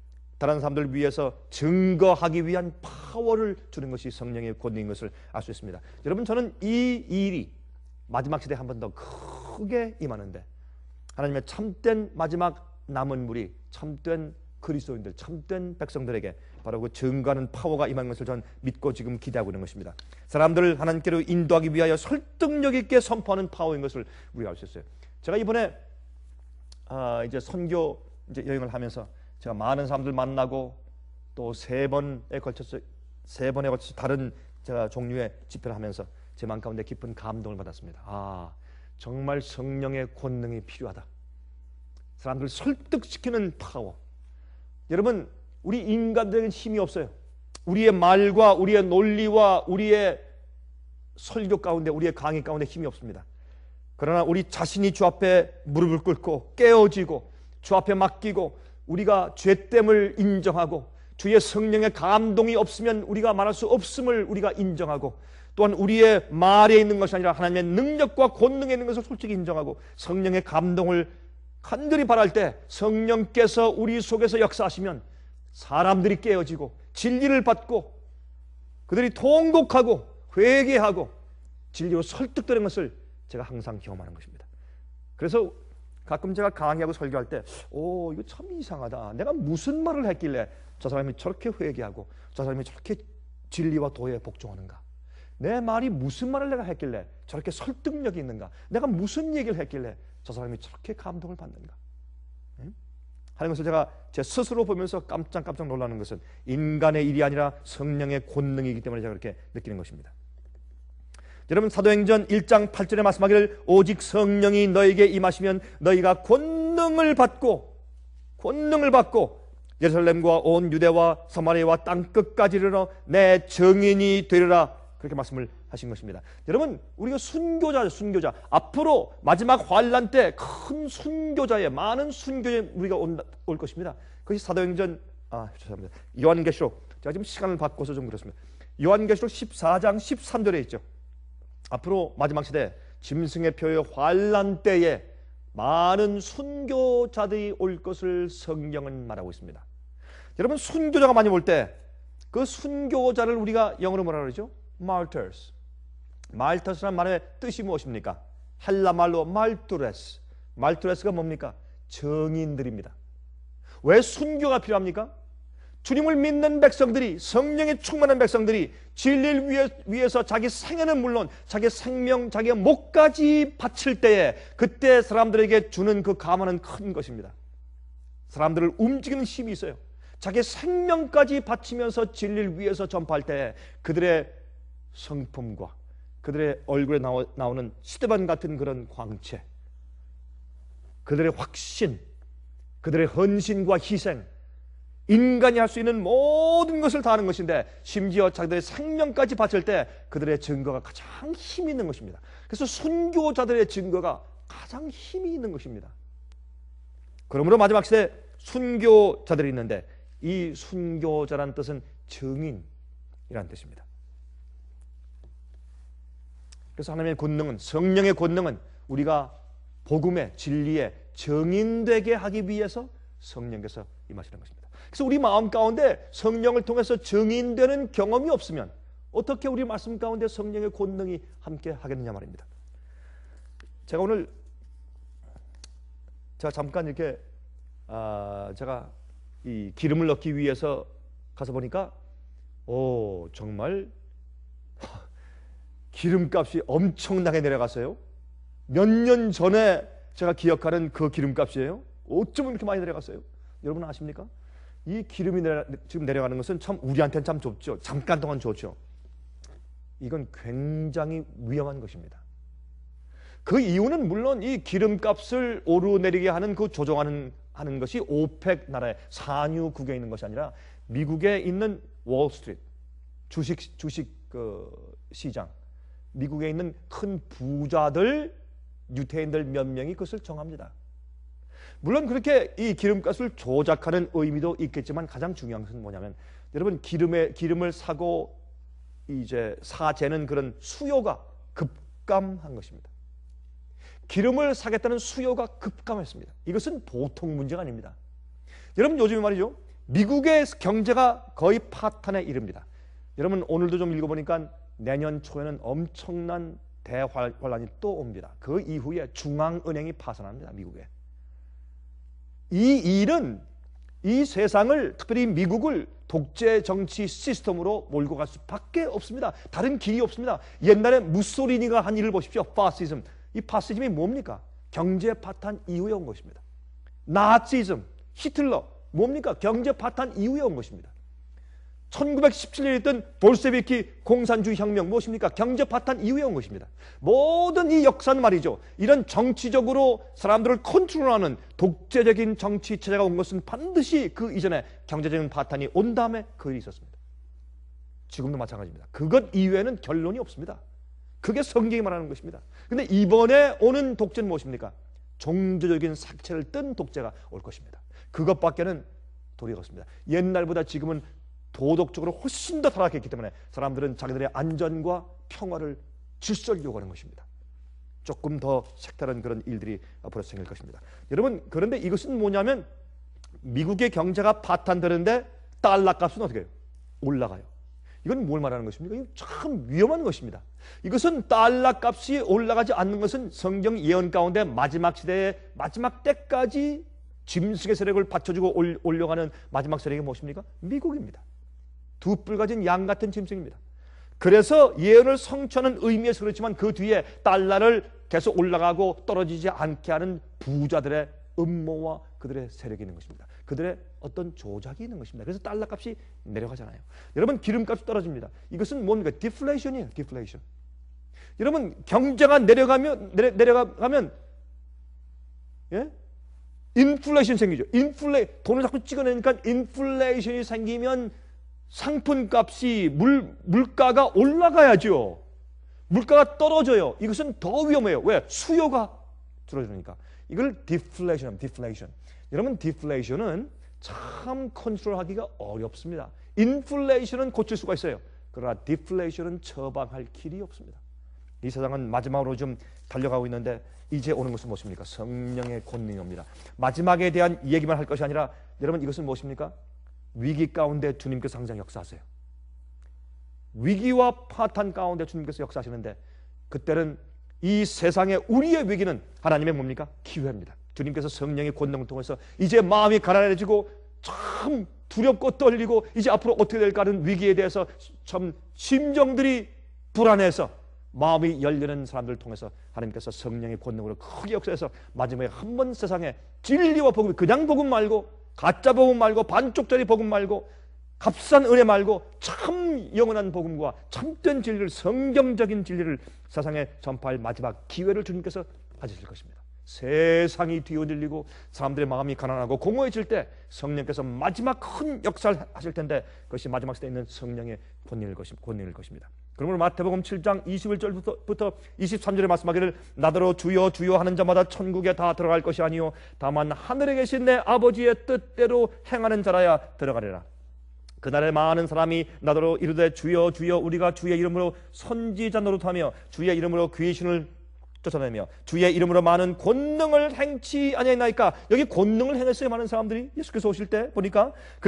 다른 사람들을 위해서 증거하기 위한 파워를 주는 것이 성령의 권능인 것을 알 수 있습니다. 여러분, 저는 이 일이 마지막 시대에 한 번 더 크게 임하는데 하나님의 참된 마지막 남은 무리, 참된 그리스도인들, 참된 백성들에게 바로 그 증거하는 파워가 임한 것을 저는 믿고 지금 기대하고 있는 것입니다. 사람들을 하나님께로 인도하기 위하여 설득력 있게 선포하는 파워인 것을 우리가 알 수 있어요. 제가 이번에 이제 선교 이제 여행을 하면서 제가 많은 사람들 만나고 또 세 번에 걸쳐서 다른 제가 종류의 집회를 하면서 제 마음 가운데 깊은 감동을 받았습니다. 정말 성령의 권능이 필요하다. 사람들을 설득시키는 파워. 여러분, 우리 인간들에게는 힘이 없어요. 우리의 말과 우리의 논리와 우리의 설교 가운데, 우리의 강의 가운데 힘이 없습니다. 그러나 우리 자신이 주 앞에 무릎을 꿇고 깨어지고 주 앞에 맡기고 우리가 죄됨을 인정하고 주의 성령의 감동이 없으면 우리가 말할 수 없음을 우리가 인정하고 또한 우리의 말에 있는 것이 아니라 하나님의 능력과 권능에 있는 것을 솔직히 인정하고 성령의 감동을 간절히 바랄 때 성령께서 우리 속에서 역사하시면 사람들이 깨어지고 진리를 받고 그들이 통곡하고 회개하고 진리로 설득되는 것을 제가 항상 경험하는 것입니다. 그래서 가끔 제가 강의하고 설교할 때 이거 참 이상하다. 내가 무슨 말을 했길래 저 사람이 저렇게 회개하고 저 사람이 저렇게 진리와 도에 복종하는가. 내 말이 무슨 말을 내가 했길래 저렇게 설득력이 있는가. 내가 무슨 얘기를 했길래 저 사람이 저렇게 감동을 받는가 하는 것을 제가 제 스스로 보면서 깜짝 놀라는 것은 인간의 일이 아니라 성령의 권능이기 때문에 제가 그렇게 느끼는 것입니다. 여러분, 사도행전 1장 8절에 말씀하기를 오직 성령이 너에게 임하시면 너희가 권능을 받고 예루살렘과 온 유대와 사마리아와 땅끝까지 이르러 내 증인이 되리라, 그렇게 말씀을 하신 것입니다. 여러분, 우리가 순교자. 앞으로 마지막 환란 때 큰 순교자의 많은 순교자의 우리가 올 것입니다. 그것이 사도행전 죄송합니다. 요한계시록, 제가 지금 시간을 바꿔서 좀 그렇습니다. 요한계시록 14장 13절에 있죠. 앞으로 마지막 시대 짐승의 표의 환란 때에 많은 순교자들이 올 것을 성경은 말하고 있습니다. 여러분, 순교자가 많이 올 때 그 순교자를 우리가 영어로 뭐라 그러죠? martyrs. 말터스라는 말의 뜻이 무엇입니까? 헬라말로 말투레스가 뭡니까? 정인들입니다. 왜 순교가 필요합니까? 주님을 믿는 백성들이, 성령에 충만한 백성들이 진리를 위해서 자기 생애는 물론 자기 생명, 자기의 목까지 바칠 때에 그때 사람들에게 주는 그 감화는 큰 것입니다. 사람들을 움직이는 힘이 있어요. 자기 생명까지 바치면서 진리를 위해서 전파할 때 그들의 성품과 그들의 얼굴에 나오는 시대반 같은 그런 광채, 그들의 확신, 그들의 헌신과 희생, 인간이 할 수 있는 모든 것을 다 하는 것인데 심지어 자기들의 생명까지 바칠 때 그들의 증거가 가장 힘이 있는 것입니다. 그래서 순교자들의 증거가 가장 힘이 있는 것입니다. 그러므로 마지막 시대에 순교자들이 있는데 이 순교자라는 뜻은 증인이라는 뜻입니다. 그래서 하나님의 권능은, 성령의 권능은 우리가 복음의 진리의 증인되게 하기 위해서 성령께서 임하시는 것입니다. 그래서 우리 마음 가운데 성령을 통해서 증인되는 경험이 없으면 어떻게 우리 말씀 가운데 성령의 권능이 함께 하겠느냐 말입니다. 제가 잠깐 이렇게 제가 이 기름을 넣기 위해서 가서 보니까 정말 기름값이 엄청나게 내려갔어요. 몇 년 전에 제가 기억하는 그 기름값이에요. 어쩌면 이렇게 많이 내려갔어요? 여러분 아십니까? 이 기름이 지금 내려가는 것은 참 우리한테는 참 좋죠. 잠깐 동안 좋죠. 이건 굉장히 위험한 것입니다. 그 이유는 물론 이 기름값을 오르내리게 하는 그 조정하는 것이 오펙 나라의 산유국에 있는 것이 아니라 미국에 있는 월스트리트 주식 시장, 미국에 있는 큰 부자들, 유태인들 몇 명이 그것을 정합니다. 물론 그렇게 이 기름값을 조작하는 의미도 있겠지만 가장 중요한 것은 뭐냐면 여러분 기름을 사고 이제 사재는 그런 수요가 급감한 것입니다. 기름을 사겠다는 수요가 급감했습니다. 이것은 보통 문제가 아닙니다. 여러분 요즘에 말이죠. 미국의 경제가 거의 파탄에 이릅니다. 여러분 오늘도 좀 읽어보니까 내년 초에는 엄청난 대환란이 또 옵니다. 그 이후에 중앙은행이 파산합니다. 미국에. 이 일은 이 세상을, 특별히 미국을 독재 정치 시스템으로 몰고 갈 수밖에 없습니다. 다른 길이 없습니다. 옛날에 무소리니가 한 일을 보십시오. 파시즘. 이 파시즘이 뭡니까? 경제 파탄 이후에 온 것입니다. 나치즘, 히틀러 뭡니까? 경제 파탄 이후에 온 것입니다. 1917년에 있던 볼셰비키 공산주의 혁명 무엇입니까? 경제 파탄 이후에 온 것입니다. 모든 이 역사는 말이죠. 이런 정치적으로 사람들을 컨트롤하는 독재적인 정치 체제가 온 것은 반드시 그 이전에 경제적인 파탄이 온 다음에 그 일이 있었습니다. 지금도 마찬가지입니다. 그것 이외에는 결론이 없습니다. 그게 성경이 말하는 것입니다. 근데 이번에 오는 독재는 무엇입니까? 종교적인 색채를 뜬 독재가 올 것입니다. 그것밖에는 도리가 없습니다. 옛날보다 지금은 도덕적으로 훨씬 더 타락했기 때문에 사람들은 자기들의 안전과 평화를 질서를 요구하는 것입니다. 조금 더 색다른 그런 일들이 앞으로 생길 것입니다. 여러분, 그런데 이것은 뭐냐면 미국의 경제가 파탄되는데 달러 값은 어떻게 해요? 올라가요. 이건 뭘 말하는 것입니까? 이건 참 위험한 것입니다. 이것은 달러 값이 올라가지 않는 것은 성경 예언 가운데 마지막 시대의 마지막 때까지 짐승의 세력을 받쳐주고 올려가는 마지막 세력이 무엇입니까? 미국입니다. 두 뿔 가진 양 같은 짐승입니다. 그래서 예언을 성취하는 의미에서 그렇지만 그 뒤에 달러를 계속 올라가고 떨어지지 않게 하는 부자들의 음모와 그들의 세력이 있는 것입니다. 그들의 어떤 조작이 있는 것입니다. 그래서 달러 값이 내려가잖아요. 여러분, 기름값이 떨어집니다. 이것은 뭡니까? 디플레이션이에요. 디플레이션. 여러분, 경제가 내려가면 예? 인플레이션 생기죠. 돈을 자꾸 찍어내니까 인플레이션이 생기면 상품값이 물가가 올라가야죠. 물가가 떨어져요. 이것은 더 위험해요. 왜? 수요가 줄어드니까. 이걸 디플레이션. 여러분, 디플레이션은 참 컨트롤하기가 어렵습니다. 인플레이션은 고칠 수가 있어요. 그러나 디플레이션은 처방할 길이 없습니다. 이 세상은 마지막으로 좀 달려가고 있는데 이제 오는 것은 무엇입니까? 성령의 권능이 옵니다. 마지막에 대한 얘기만 할 것이 아니라 여러분, 이것은 무엇입니까? 위기 가운데 주님께서 항상 역사하세요. 위기와 파탄 가운데 주님께서 역사하시는데 그때는 이 세상의 우리의 위기는 하나님의 뭡니까? 기회입니다. 주님께서 성령의 권능을 통해서 이제 마음이 가난해지고 참 두렵고 떨리고 이제 앞으로 어떻게 될까 하는 위기에 대해서 참 심정들이 불안해서 마음이 열리는 사람들을 통해서 하나님께서 성령의 권능으로 크게 역사해서 마지막에 한 번 세상에 진리와 복음, 그냥 복음 말고 가짜 복음 말고 반쪽짜리 복음 말고 값싼 은혜 말고 참 영원한 복음과 참된 진리를, 성경적인 진리를 세상에 전파할 마지막 기회를 주님께서 가지실 것입니다. 세상이 뒤어들리고 사람들의 마음이 가난하고 공허해질 때 성령께서 마지막 큰 역사를 하실 텐데 그것이 마지막 시대에 있는 성령의 권능일 것입니다. 그러므로 마태복음 7장 21절부터 23절에 말씀하기를 나더러 주여 주여 하는 자마다 천국에 다 들어갈 것이 아니요 다만 하늘에 계신 내 아버지의 뜻대로 행하는 자라야 들어가리라. 그날에 많은 사람이 나더러 이르되 주여 주여 우리가 주의 이름으로 선지자 노릇하며 주의 이름으로 귀신을 쫓아내며 주의 이름으로 많은 권능을 행치 아니하나이까. 여기 권능을 행했어요. 많은 사람들이 예수께서 오실 때 보니까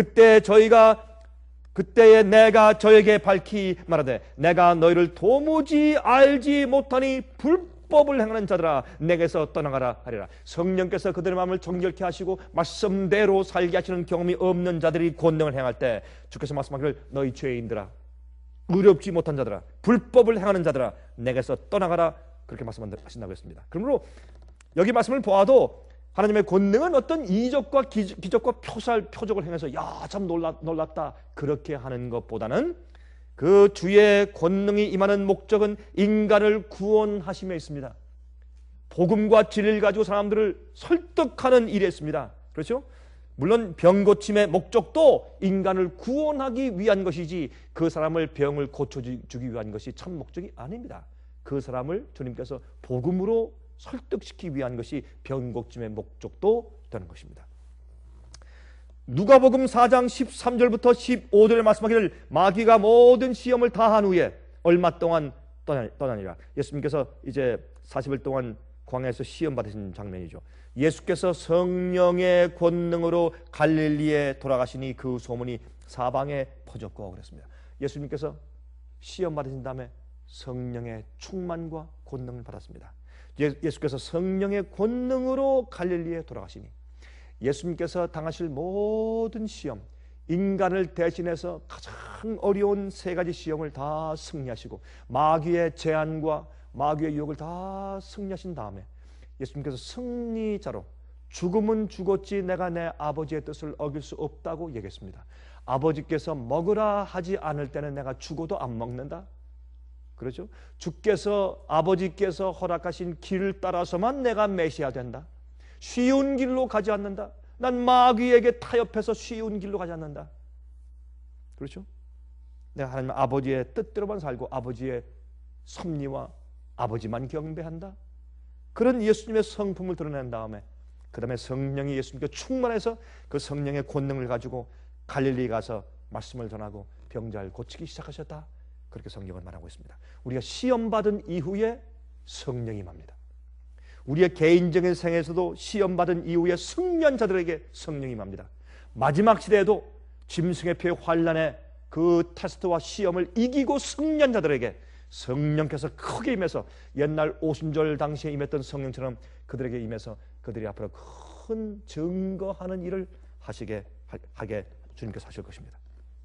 그때에 내가 저에게 밝히 말하되 내가 너희를 도무지 알지 못하니 불법을 행하는 자들아 내게서 떠나가라 하리라. 성령께서 그들의 마음을 정결케 하시고 말씀대로 살게 하시는 경험이 없는 자들이 권능을 행할 때 주께서 말씀하기를 너희 죄인들아, 의롭지 못한 자들아, 불법을 행하는 자들아 내게서 떠나가라 그렇게 말씀하신다고 했습니다. 그러므로 여기 말씀을 보아도 하나님의 권능은 어떤 이적과 기적과 표적을 행해서 야 참 놀랐다 그렇게 하는 것보다는 그 주의 권능이 임하는 목적은 인간을 구원하심에 있습니다. 복음과 진리를 가지고 사람들을 설득하는 일에 있습니다. 그렇죠? 물론 병 고침의 목적도 인간을 구원하기 위한 것이지 그 사람을 병을 고쳐주기 위한 것이 참 목적이 아닙니다. 그 사람을 주님께서 복음으로 설득시키기 위한 것이 병고침의 목적도 되는 것입니다. 누가복음 4장 13절부터 15절에 말씀하기를 마귀가 모든 시험을 다 한 후에 얼마 동안 떠나니라. 예수님께서 이제 40일 동안 광야에서 시험 받으신 장면이죠. 예수께서 성령의 권능으로 갈릴리에 돌아가시니 그 소문이 사방에 퍼졌고 그랬습니다. 예수님께서 시험 받으신 다음에 성령의 충만과 권능을 받았습니다. 예수께서 성령의 권능으로 갈릴리에 돌아가시니 예수님께서 당하실 모든 시험, 인간을 대신해서 가장 어려운 세 가지 시험을 다 승리하시고 마귀의 제한과 마귀의 유혹을 다 승리하신 다음에 예수님께서 승리자로 죽음은 죽었지 내가 내 아버지의 뜻을 어길 수 없다고 얘기했습니다. 아버지께서 먹으라 하지 않을 때는 내가 죽어도 안 먹는다. 그렇죠? 주께서 아버지께서 허락하신 길을 따라서만 내가 메시아 된다. 쉬운 길로 가지 않는다. 난 마귀에게 타협해서 쉬운 길로 가지 않는다. 그렇죠? 내가 하나님 아버지의 뜻대로만 살고 아버지의 섭리와 아버지만 경배한다. 그런 예수님의 성품을 드러낸 다음에 그 다음에 성령이 예수님께 충만해서 그 성령의 권능을 가지고 갈릴리 가서 말씀을 전하고 병자를 고치기 시작하셨다. 그렇게 성경은 말하고 있습니다. 우리가 시험받은 이후에 성령이 임합니다. 우리의 개인적인 생에서도 시험받은 이후에 승리한 자들에게 성령이 임합니다. 마지막 시대에도 짐승의 표 환난의 그 테스트와 시험을 이기고 승리한 자들에게 성령께서 크게 임해서 옛날 오순절 당시에 임했던 성령처럼 그들에게 임해서 그들이 앞으로 큰 증거하는 일을 하게 주님께서 하실 것입니다.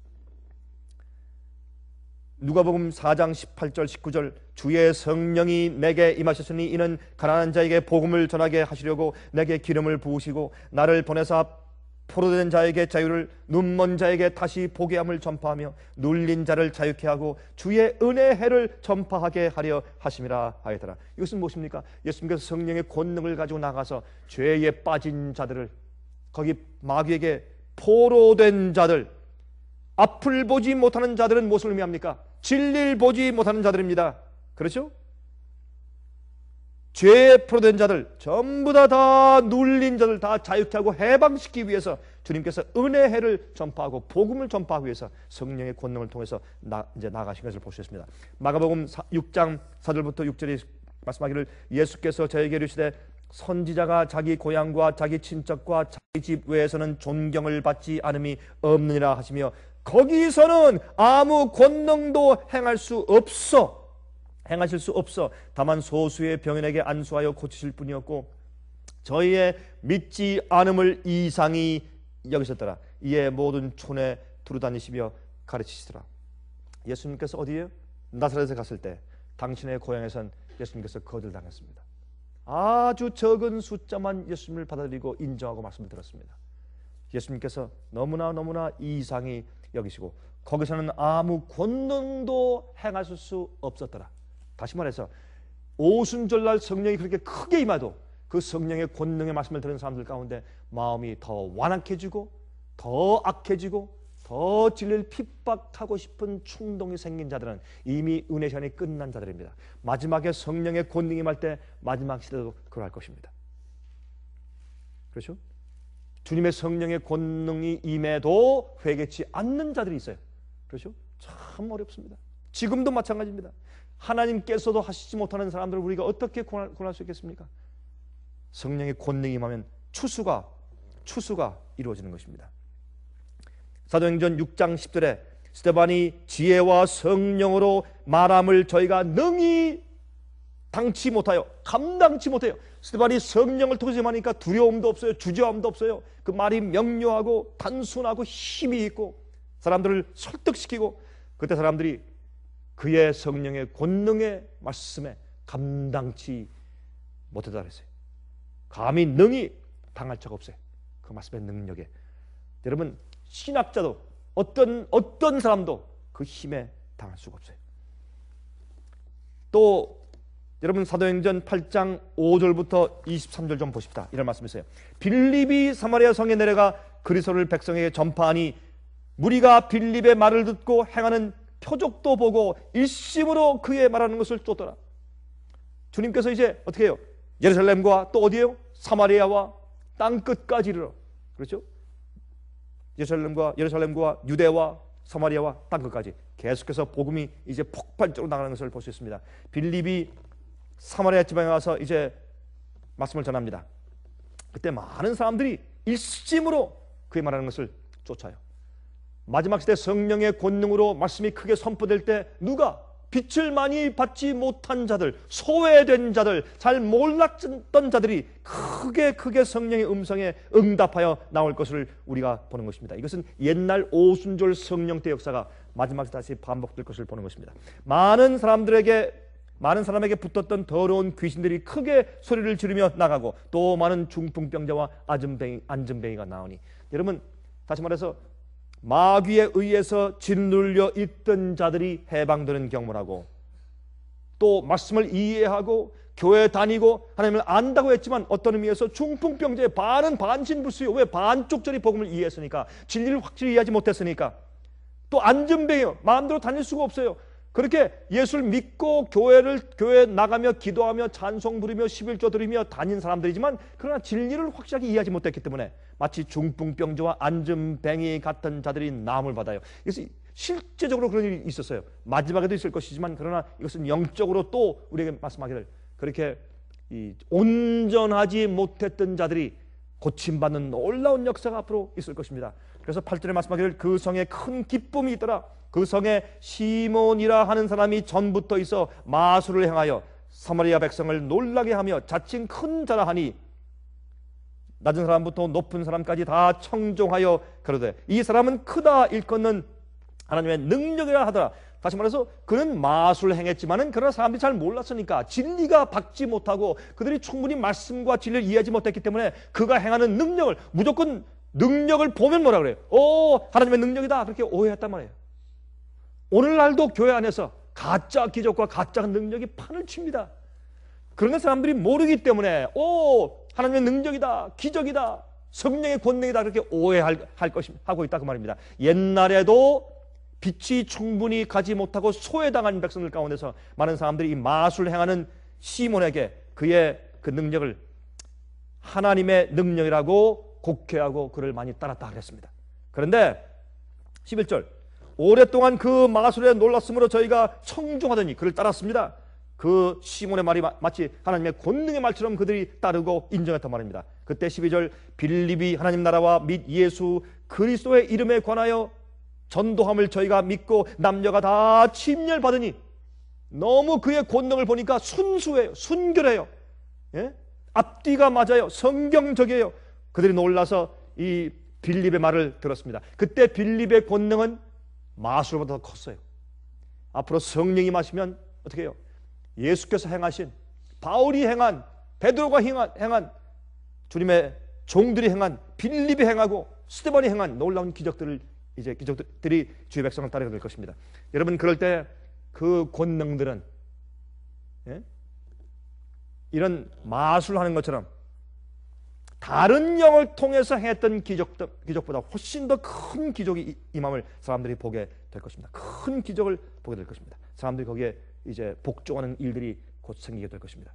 누가복음 4장 18절 19절 주의 성령이 내게 임하셨으니 이는 가난한 자에게 복음을 전하게 하시려고 내게 기름을 부으시고 나를 보내사 포로된 자에게 자유를 눈먼 자에게 다시 보게 함을 전파하며 눌린 자를 자유케 하고 주의 은혜의 해를 전파하게 하려 하심이라 하였더라. 이것은 무엇입니까? 예수님께서 성령의 권능을 가지고 나가서 죄에 빠진 자들을 거기 마귀에게 포로된 자들 앞을 보지 못하는 자들은 무엇을 의미합니까? 진리를 보지 못하는 자들입니다. 그렇죠? 죄에 포로된 자들 전부 다 눌린 자들 다 자유케 하고 해방시키기 위해서 주님께서 은혜의 해를 전파하고 복음을 전파하기 위해서 성령의 권능을 통해서 이제 나가신 것을 볼 수 있습니다. 마가복음 6장 4절부터 6절이 말씀하기를 예수께서 저에게 이르시되 선지자가 자기 고향과 자기 친척과 자기 집 외에서는 존경을 받지 않음이 없느니라 하시며 거기서는 아무 권능도 행하실 수 없어 다만 소수의 병인에게 안수하여 고치실 뿐이었고 저희의 믿지 않음을 이상히 여기셨더라. 이에 모든 촌에 두루다니시며 가르치시더라. 예수님께서 어디에요? 나사렛에 갔을 때 당신의 고향에선 예수님께서 거절당했습니다. 아주 적은 숫자만 예수님을 받아들이고 인정하고 말씀을 들었습니다. 예수님께서 너무나 이상히 여기시고 거기서는 아무 권능도 행하실 수 없었더라. 다시 말해서 오순절날 성령이 그렇게 크게 임하도 그 성령의 권능의 말씀을 들은 사람들 가운데 마음이 더 완악해지고 더 악해지고 더 진리를 핍박하고 싶은 충동이 생긴 자들은 이미 은혜 시간이 끝난 자들입니다. 마지막에 성령의 권능이 임할 때 마지막 시대도 그럴 것입니다. 그렇죠? 주님의 성령의 권능이 임해도 회개치 않는 자들이 있어요. 그렇죠? 참 어렵습니다. 지금도 마찬가지입니다. 하나님께서도 하시지 못하는 사람들을 우리가 어떻게 구원할 수 있겠습니까? 성령의 권능이 임하면 추수가 이루어지는 것입니다. 사도행전 6장 10절에 스데반이 지혜와 성령으로 말함을 저희가 능히 감당치 못해요. 스데반이 성령을 통해서 말하니까 두려움도 없어요. 주저함도 없어요. 그 말이 명료하고 단순하고 힘이 있고 사람들을 설득시키고 그때 사람들이 그의 성령의 권능의 말씀에 감당치 못하다 그랬어요. 감히 능히 당할 자가 없어요. 그 말씀의 능력에. 여러분 신학자도 어떤 사람도 그 힘에 당할 수가 없어요. 또 여러분 사도행전 8장 5절부터 23절 좀 보십시다. 이런 말씀이 있어요. 빌립이 사마리아 성에 내려가 그리스도를 백성에게 전파하니 무리가 빌립의 말을 듣고 행하는 표적도 보고 일심으로 그의 말하는 것을 쫓더라. 주님께서 이제 어떻게 해요? 예루살렘과 또 어디에요? 사마리아와 땅끝까지 이르러. 그렇죠? 예루살렘과 유대와 사마리아와 땅끝까지 계속해서 복음이 이제 폭발적으로 나가는 것을 볼 수 있습니다. 빌립이 사마리아 지방에 와서 이제 말씀을 전합니다. 그때 많은 사람들이 일심으로 그의 말하는 것을 쫓아요. 마지막 시대 성령의 권능으로 말씀이 크게 선포될 때 누가? 빛을 많이 받지 못한 자들, 소외된 자들, 잘 몰랐던 자들이 크게 성령의 음성에 응답하여 나올 것을 우리가 보는 것입니다. 이것은 옛날 오순절 성령 때 역사가 마지막 다시 반복될 것을 보는 것입니다. 많은 사람에게 붙었던 더러운 귀신들이 크게 소리를 지르며 나가고 또 많은 중풍병자와 안전뱅이가 나오니, 여러분 다시 말해서 마귀에 의해서 짓눌려 있던 자들이 해방되는 경험하고, 또 말씀을 이해하고 교회 다니고 하나님을 안다고 했지만 어떤 의미에서 중풍병자의 반은 반신불수요. 왜? 반쪽짜리 복음을 이해했으니까, 진리를 확실히 이해하지 못했으니까. 또 안전뱅이요, 마음대로 다닐 수가 없어요. 그렇게 예수를 믿고 교회 나가며 기도하며 찬송 부르며 11조 드리며 다닌 사람들이지만, 그러나 진리를 확실하게 이해하지 못했기 때문에 마치 중풍병자와 안전뱅이 같은 자들이 나음을 받아요. 그래서 실제적으로 그런 일이 있었어요. 마지막에도 있을 것이지만, 그러나 이것은 영적으로 또 우리에게 말씀하기를, 그렇게 온전하지 못했던 자들이 고침받는 놀라운 역사가 앞으로 있을 것입니다. 그래서 8절에 말씀하기를 그 성에 큰 기쁨이 있더라. 그 성에 시몬이라 하는 사람이 전부터 있어 마술을 행하여 사마리아 백성을 놀라게 하며 자칭 큰 자라 하니, 낮은 사람부터 높은 사람까지 다 청종하여 그러되 이 사람은 크다 일컫는 하나님의 능력이라 하더라. 다시 말해서 그는 마술을 행했지만은 그러나 사람들이 잘 몰랐으니까, 진리가 받지 못하고 그들이 충분히 말씀과 진리를 이해하지 못했기 때문에 그가 행하는 능력을, 무조건 능력을 보면 뭐라 그래요? 하나님의 능력이다, 그렇게 오해했단 말이에요. 오늘날도 교회 안에서 가짜 기적과 가짜 능력이 판을 칩니다. 그런데 사람들이 모르기 때문에 하나님의 능력이다, 기적이다, 성령의 권능이다, 그렇게 하고 있다 그 말입니다. 옛날에도 빛이 충분히 가지 못하고 소외당한 백성들 가운데서 많은 사람들이 이 마술 행하는 시몬에게 그의 그 능력을 하나님의 능력이라고 곡해하고 그를 많이 따랐다 그랬습니다. 그런데 11절, 오랫동안 그 마술에 놀랐으므로 저희가 청종하더니 그를 따랐습니다. 그 시몬의 말이 마치 하나님의 권능의 말처럼 그들이 따르고 인정했단 말입니다. 그때 12절, 빌립이 하나님 나라와 및 예수 그리스도의 이름에 관하여 전도함을 저희가 믿고 남녀가 다 침례받으니, 너무 그의 권능을 보니까 순수해요, 순결해요, 앞뒤가 맞아요, 성경적이에요. 그들이 놀라서 이 빌립의 말을 들었습니다. 그때 빌립의 권능은 마술보다 더 컸어요. 앞으로 성령이 임하시면 어떻게 해요? 예수께서 행하신, 바울이 행한, 베드로가 행한, 주님의 종들이 행한, 빌립이 행하고 스데반이 행한 놀라운 기적들이 주의 백성을 따르게 될 것입니다. 여러분, 그럴 때 그 권능들은 이런 마술하는 것처럼 다른 영을 통해서 했던 기적보다 훨씬 더 큰 기적이 임함을 사람들이 보게 될 것입니다. 큰 기적을 보게 될 것입니다. 사람들이 거기에 이제 복종하는 일들이 곧 생기게 될 것입니다.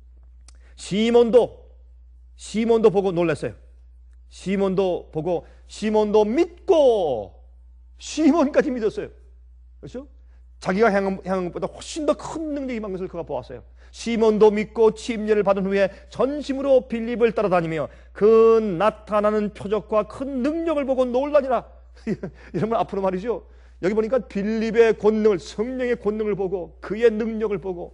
시몬도 보고 놀랐어요. 시몬도 보고, 시몬도 믿고, 시몬까지 믿었어요. 그렇죠? 자기가 행한 것보다 훨씬 더 큰 능력이 임한 것을 그가 보았어요. 시몬도 믿고 침례를 받은 후에 전심으로 빌립을 따라다니며 그 나타나는 표적과 큰 능력을 보고 놀라니라. 이러면 앞으로 말이죠, 여기 보니까 빌립의 권능을, 성령의 권능을 보고 그의 능력을 보고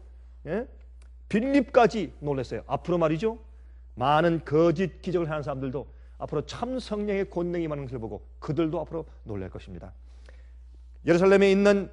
빌립까지 놀랐어요. 앞으로 말이죠, 많은 거짓 기적을 하는 사람들도 앞으로 참 성령의 권능이 임하는 것을 보고 그들도 앞으로 놀랄 것입니다. 예루살렘에 있는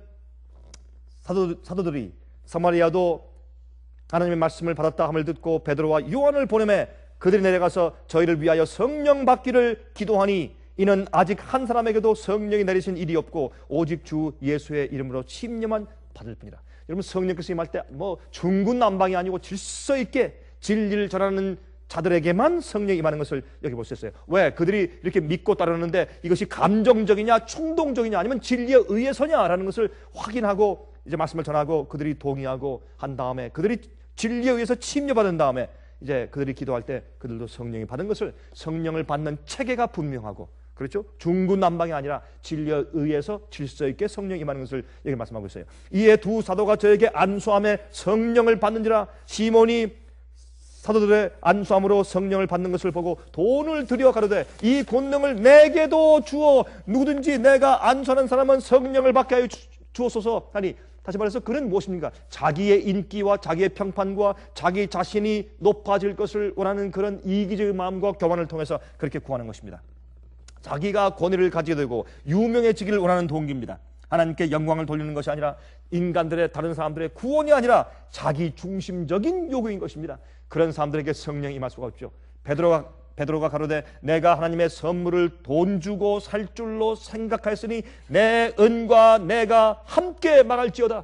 사도들이 사마리아도 하나님의 말씀을 받았다 함을 듣고 베드로와 요한을 보내매 그들이 내려가서 저희를 위하여 성령 받기를 기도하니, 이는 아직 한 사람에게도 성령이 내리신 일이 없고 오직 주 예수의 이름으로 침례만 받을 뿐이라. 여러분, 성령께서 임할 때 중구난방이 아니고 질서 있게 진리를 전하는 자들에게만 성령이 임하는 것을 여기 볼 수 있어요. 왜? 그들이 이렇게 믿고 따르는데 이것이 감정적이냐 충동적이냐 아니면 진리에 의해서냐라는 것을 확인하고 이제 말씀을 전하고 그들이 동의하고 한 다음에, 그들이 진리에 의해서 침례받은 다음에 이제 그들이 기도할 때 그들도 성령이 받은 것을, 성령을 받는 체계가 분명하고, 그렇죠? 중구난방이 아니라 진리에 의해서 질서 있게 성령이 임하는 것을 여기 말씀하고 있어요. 이에 두 사도가 저에게 안수함에 성령을 받는지라. 시몬이 사도들의 안수함으로 성령을 받는 것을 보고 돈을 들여 가로되 이 권능을 내게도 주어 누구든지 내가 안수하는 사람은 성령을 받게 하여 주옵소서 하니, 다시 말해서 그는 무엇입니까? 자기의 인기와 자기의 평판과 자기 자신이 높아질 것을 원하는 그런 이기적인 마음과 교만을 통해서 그렇게 구하는 것입니다. 자기가 권위를 가지게 되고 유명해지기를 원하는 동기입니다. 하나님께 영광을 돌리는 것이 아니라 인간들의, 다른 사람들의 구원이 아니라 자기 중심적인 요구인 것입니다. 그런 사람들에게 성령이 임할 수가 없죠. 베드로가 가로되 내가 하나님의 선물을 돈 주고 살 줄로 생각하였으니 내 은과 내가 함께 망할지어다.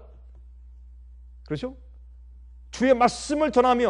그렇죠? 주의 말씀을 전하며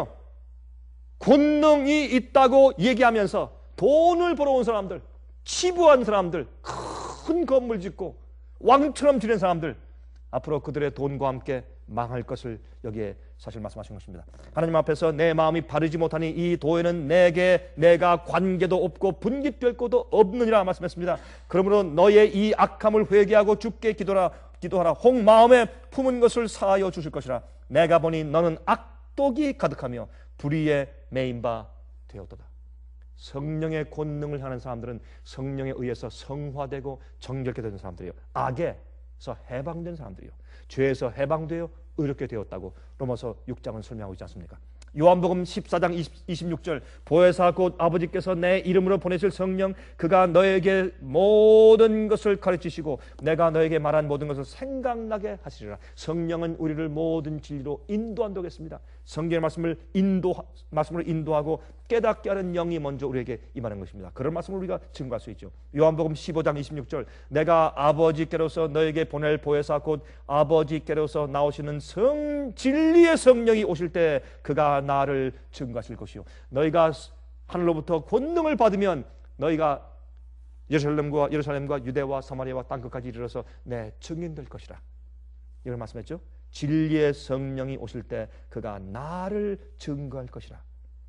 권능이 있다고 얘기하면서 돈을 벌어온 사람들, 치부한 사람들, 큰 건물 짓고 왕처럼 지낸 사람들, 앞으로 그들의 돈과 함께 망할 것을 여기에 사실 말씀하신 것입니다. 하나님 앞에서 내 마음이 바르지 못하니 이 도에는 내가 관계도 없고 분깃될 것도 없느니라 말씀했습니다. 그러므로 너의 이 악함을 회개하고 주께 기도하라. 혹 마음에 품은 것을 사하여 주실 것이라. 내가 보니 너는 악독이 가득하며 불의에 매인 바 되었도다. 성령의 권능을 하는 사람들은 성령에 의해서 성화되고 정결케 되는 사람들이요, 악에서 해방된 사람들이요, 죄에서 해방되어 의롭게 되었다고 로마서 6장은 설명하고 있지 않습니까? 요한복음 14장 26절 보혜사 곧 아버지께서 내 이름으로 보내실 성령 그가 너에게 모든 것을 가르치시고 내가 너에게 말한 모든 것을 생각나게 하시리라. 성령은 우리를 모든 진리로 인도한다겠습니다. 성경의 말씀으로 인도하고 깨닫게 하는 영이 먼저 우리에게 임하는 것입니다. 그런 말씀을 우리가 증거할 수 있죠. 요한복음 15장 26절 내가 아버지께로서 너에게 보낼 보혜사 곧 아버지께로서 나오시는 진리의 성령이 오실 때 그가 나를 증거하실 것이요, 너희가 하늘로부터 권능을 받으면 너희가 예루살렘과 유대와 사마리아와 땅끝까지 이르러서 내 증인 될 것이라. 이런 말씀했죠. 진리의 성령이 오실 때 그가 나를 증거할 것이라.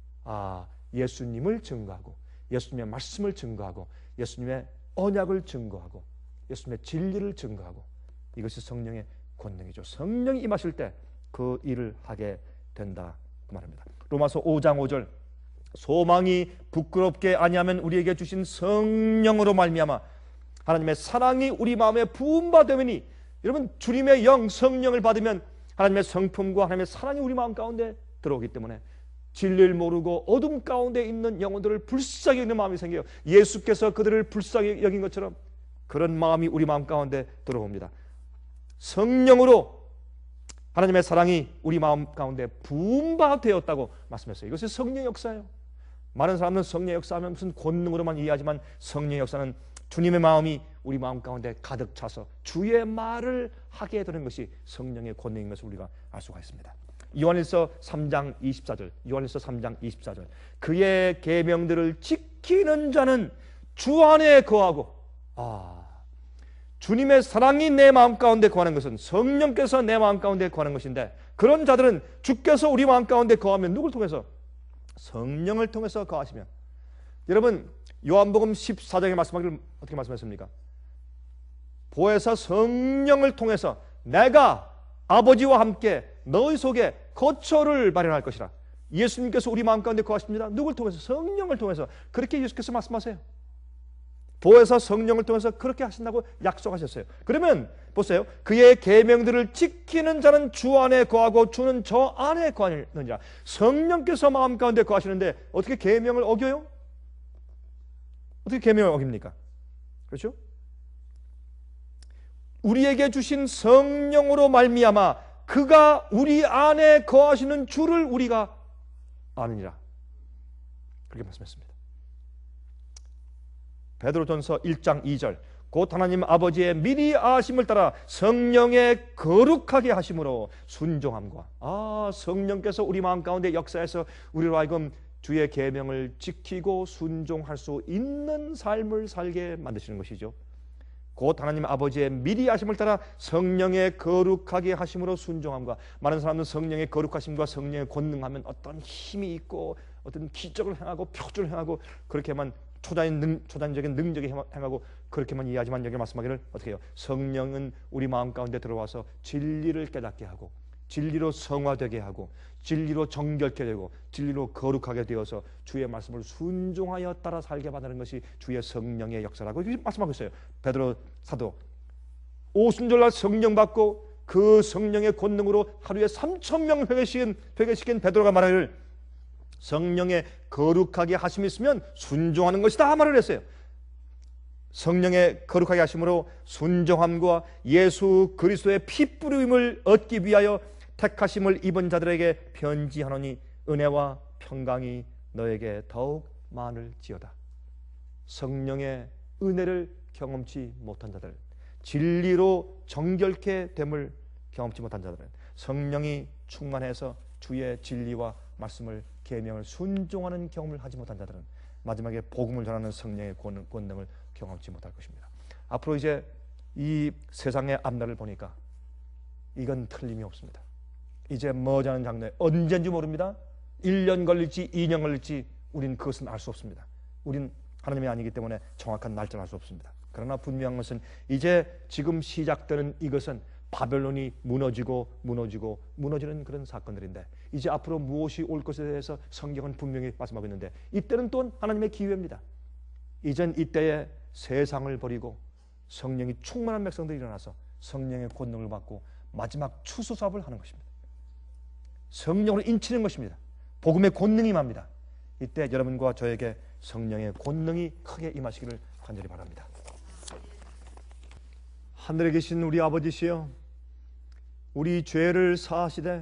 예수님을 증거하고 예수님의 말씀을 증거하고 예수님의 언약을 증거하고 예수님의 진리를 증거하고, 이것이 성령의 권능이죠. 성령이 임하실 때 그 일을 하게 된다 그 말입니다. 로마서 5장 5절 소망이 부끄럽게 아니하면 우리에게 주신 성령으로 말미암아 하나님의 사랑이 우리 마음에 부음받으니, 여러분 주님의 영 성령을 받으면 하나님의 성품과 하나님의 사랑이 우리 마음 가운데 들어오기 때문에 진리를 모르고 어둠 가운데 있는 영혼들을 불쌍히 여기는 마음이 생겨요. 예수께서 그들을 불쌍히 여긴 것처럼 그런 마음이 우리 마음 가운데 들어옵니다. 성령으로 하나님의 사랑이 우리 마음 가운데 부음받되었다고 말씀했어요. 이것이 성령의 역사예요. 많은 사람은 성령의 역사하면 무슨 권능으로만 이해하지만 성령의 역사는 주님의 마음이 우리 마음 가운데 가득 차서 주의 말을 하게 되는 것이 성령의 권능인 것을 우리가 알 수가 있습니다. 요한일서 3장 24절 그의 계명들을 지키는 자는 주 안에 거하고, 주님의 사랑이 내 마음 가운데 거하는 것은 성령께서 내 마음 가운데 거하는 것인데, 그런 자들은 주께서 우리 마음 가운데 거하면 누굴 통해서? 성령을 통해서 거하시면. 여러분 요한복음 14장에 말씀하기를 어떻게 말씀했습니까? 보혜사 성령을 통해서 내가 아버지와 함께 너희 속에 거처를 마련할 것이라. 예수님께서 우리 마음 가운데 거하십니다. 누굴 통해서? 성령을 통해서. 그렇게 예수께서 말씀하세요. 보혜사 성령을 통해서 그렇게 하신다고 약속하셨어요. 그러면 보세요. 그의 계명들을 지키는 자는 주 안에 거하고 주는 저 안에 거하느니라. 성령께서 마음 가운데 거하시는데 어떻게 계명을 어겨요? 어떻게 계명을 어깁니까? 그렇죠? 우리에게 주신 성령으로 말미암아 그가 우리 안에 거하시는 주를 우리가 아느니라. 그렇게 말씀했습니다. 베드로전서 1장 2절 곧 하나님 아버지의 미리 아심을 따라 성령의 거룩하게 하심으로 순종함과, 성령께서 우리 마음 가운데 역사해서 우리로 하여금 주의 계명을 지키고 순종할 수 있는 삶을 살게 만드시는 것이죠. 곧 하나님 아버지의 미리 아심을 따라 성령의 거룩하게 하심으로 순종함과, 많은 사람은 성령의 거룩하심과 성령의 권능하면 어떤 힘이 있고 어떤 기적을 행하고 표적을 행하고 그렇게만 초자연적인 능력이 행하고 그렇게만 이해하지만, 여기 말씀하기를 어떻게 해요? 성령은 우리 마음 가운데 들어와서 진리를 깨닫게 하고 진리로 성화되게 하고 진리로 정결케 되고 진리로 거룩하게 되어서 주의 말씀을 순종하여 따라 살게 만드는 것이 주의 성령의 역사라고 이렇게 말씀하고 있어요. 베드로 사도 오순절날 성령 받고 그 성령의 권능으로 하루에 3,000명 회개시킨 베드로가 말하기를 성령의 거룩하게 하심이 있으면 순종하는 것이다 말을 했어요. 성령의 거룩하게 하심으로 순종함과 예수 그리스도의 피 뿌림을 얻기 위하여 택하심을 입은 자들에게 편지하노니 은혜와 평강이 너에게 더욱 많을지어다. 성령의 은혜를 경험치 못한 자들, 진리로 정결케 됨을 경험치 못한 자들은, 성령이 충만해서 주의 진리와 말씀을 계명을 순종하는 경험을 하지 못한 자들은 마지막에 복음을 전하는 성령의 권능을 경험치 못할 것입니다. 앞으로 이제 이 세상의 앞날을 보니까 이건 틀림이 없습니다. 이제 머지않은 장래에 언제인지 모릅니다. 1년 걸릴지 2년 걸릴지 우린 그것은 알 수 없습니다. 우린 하나님이 아니기 때문에 정확한 날짜를 알 수 없습니다. 그러나 분명한 것은 이제 지금 시작되는 이것은 바벨론이 무너지는 그런 사건들인데, 이제 앞으로 무엇이 올 것에 대해서 성경은 분명히 말씀하고 있는데, 이때는 또 하나님의 기회입니다. 이젠 이때에 세상을 버리고 성령이 충만한 백성들이 일어나서 성령의 권능을 받고 마지막 추수사업을 하는 것입니다. 성령으로 인치는 것입니다. 복음의 권능이 임합니다. 이때 여러분과 저에게 성령의 권능이 크게 임하시기를 간절히 바랍니다. 하늘에 계신 우리 아버지시여, 우리 죄를 사하시되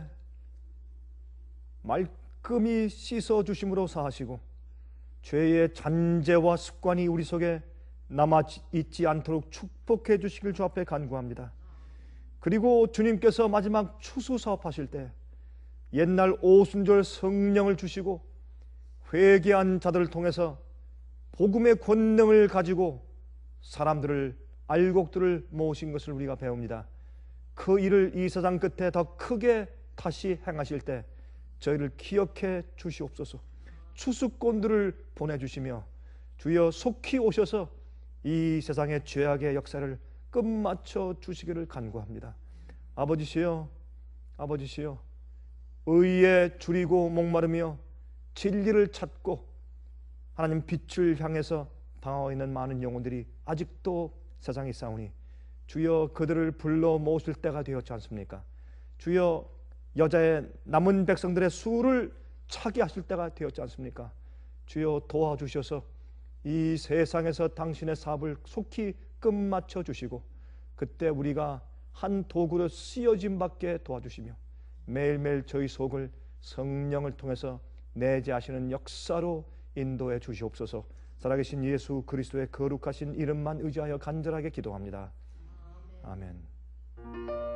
말끔히 씻어주심으로 사하시고 죄의 잔재와 습관이 우리 속에 남아있지 않도록 축복해 주시길 주 앞에 간구합니다. 그리고 주님께서 마지막 추수사업하실 때 옛날 오순절 성령을 주시고 회개한 자들을 통해서 복음의 권능을 가지고 사람들을, 알곡들을 모으신 것을 우리가 배웁니다. 그 일을 이 세상 끝에 더 크게 다시 행하실 때 저희를 기억해 주시옵소서. 추수꾼들을 보내주시며 주여 속히 오셔서 이 세상의 죄악의 역사를 끝마쳐 주시기를 간구합니다. 아버지시여, 아버지시여, 의에 줄이고 목마르며 진리를 찾고 하나님 빛을 향해서 방황하고 있는 많은 영혼들이 아직도 세상에 있사오니 주여 그들을 불러 모으실 때가 되었지 않습니까? 주여 여자의 남은 백성들의 수를 차게 하실 때가 되었지 않습니까? 주여 도와주셔서 이 세상에서 당신의 사업을 속히 끝마쳐 주시고 그때 우리가 한 도구로 쓰여짐 받게 도와주시며 매일매일 저희 속을 성령을 통해서 내재하시는 역사로 인도해 주시옵소서. 살아계신 예수 그리스도의 거룩하신 이름만 의지하여 간절하게 기도합니다. 아멘.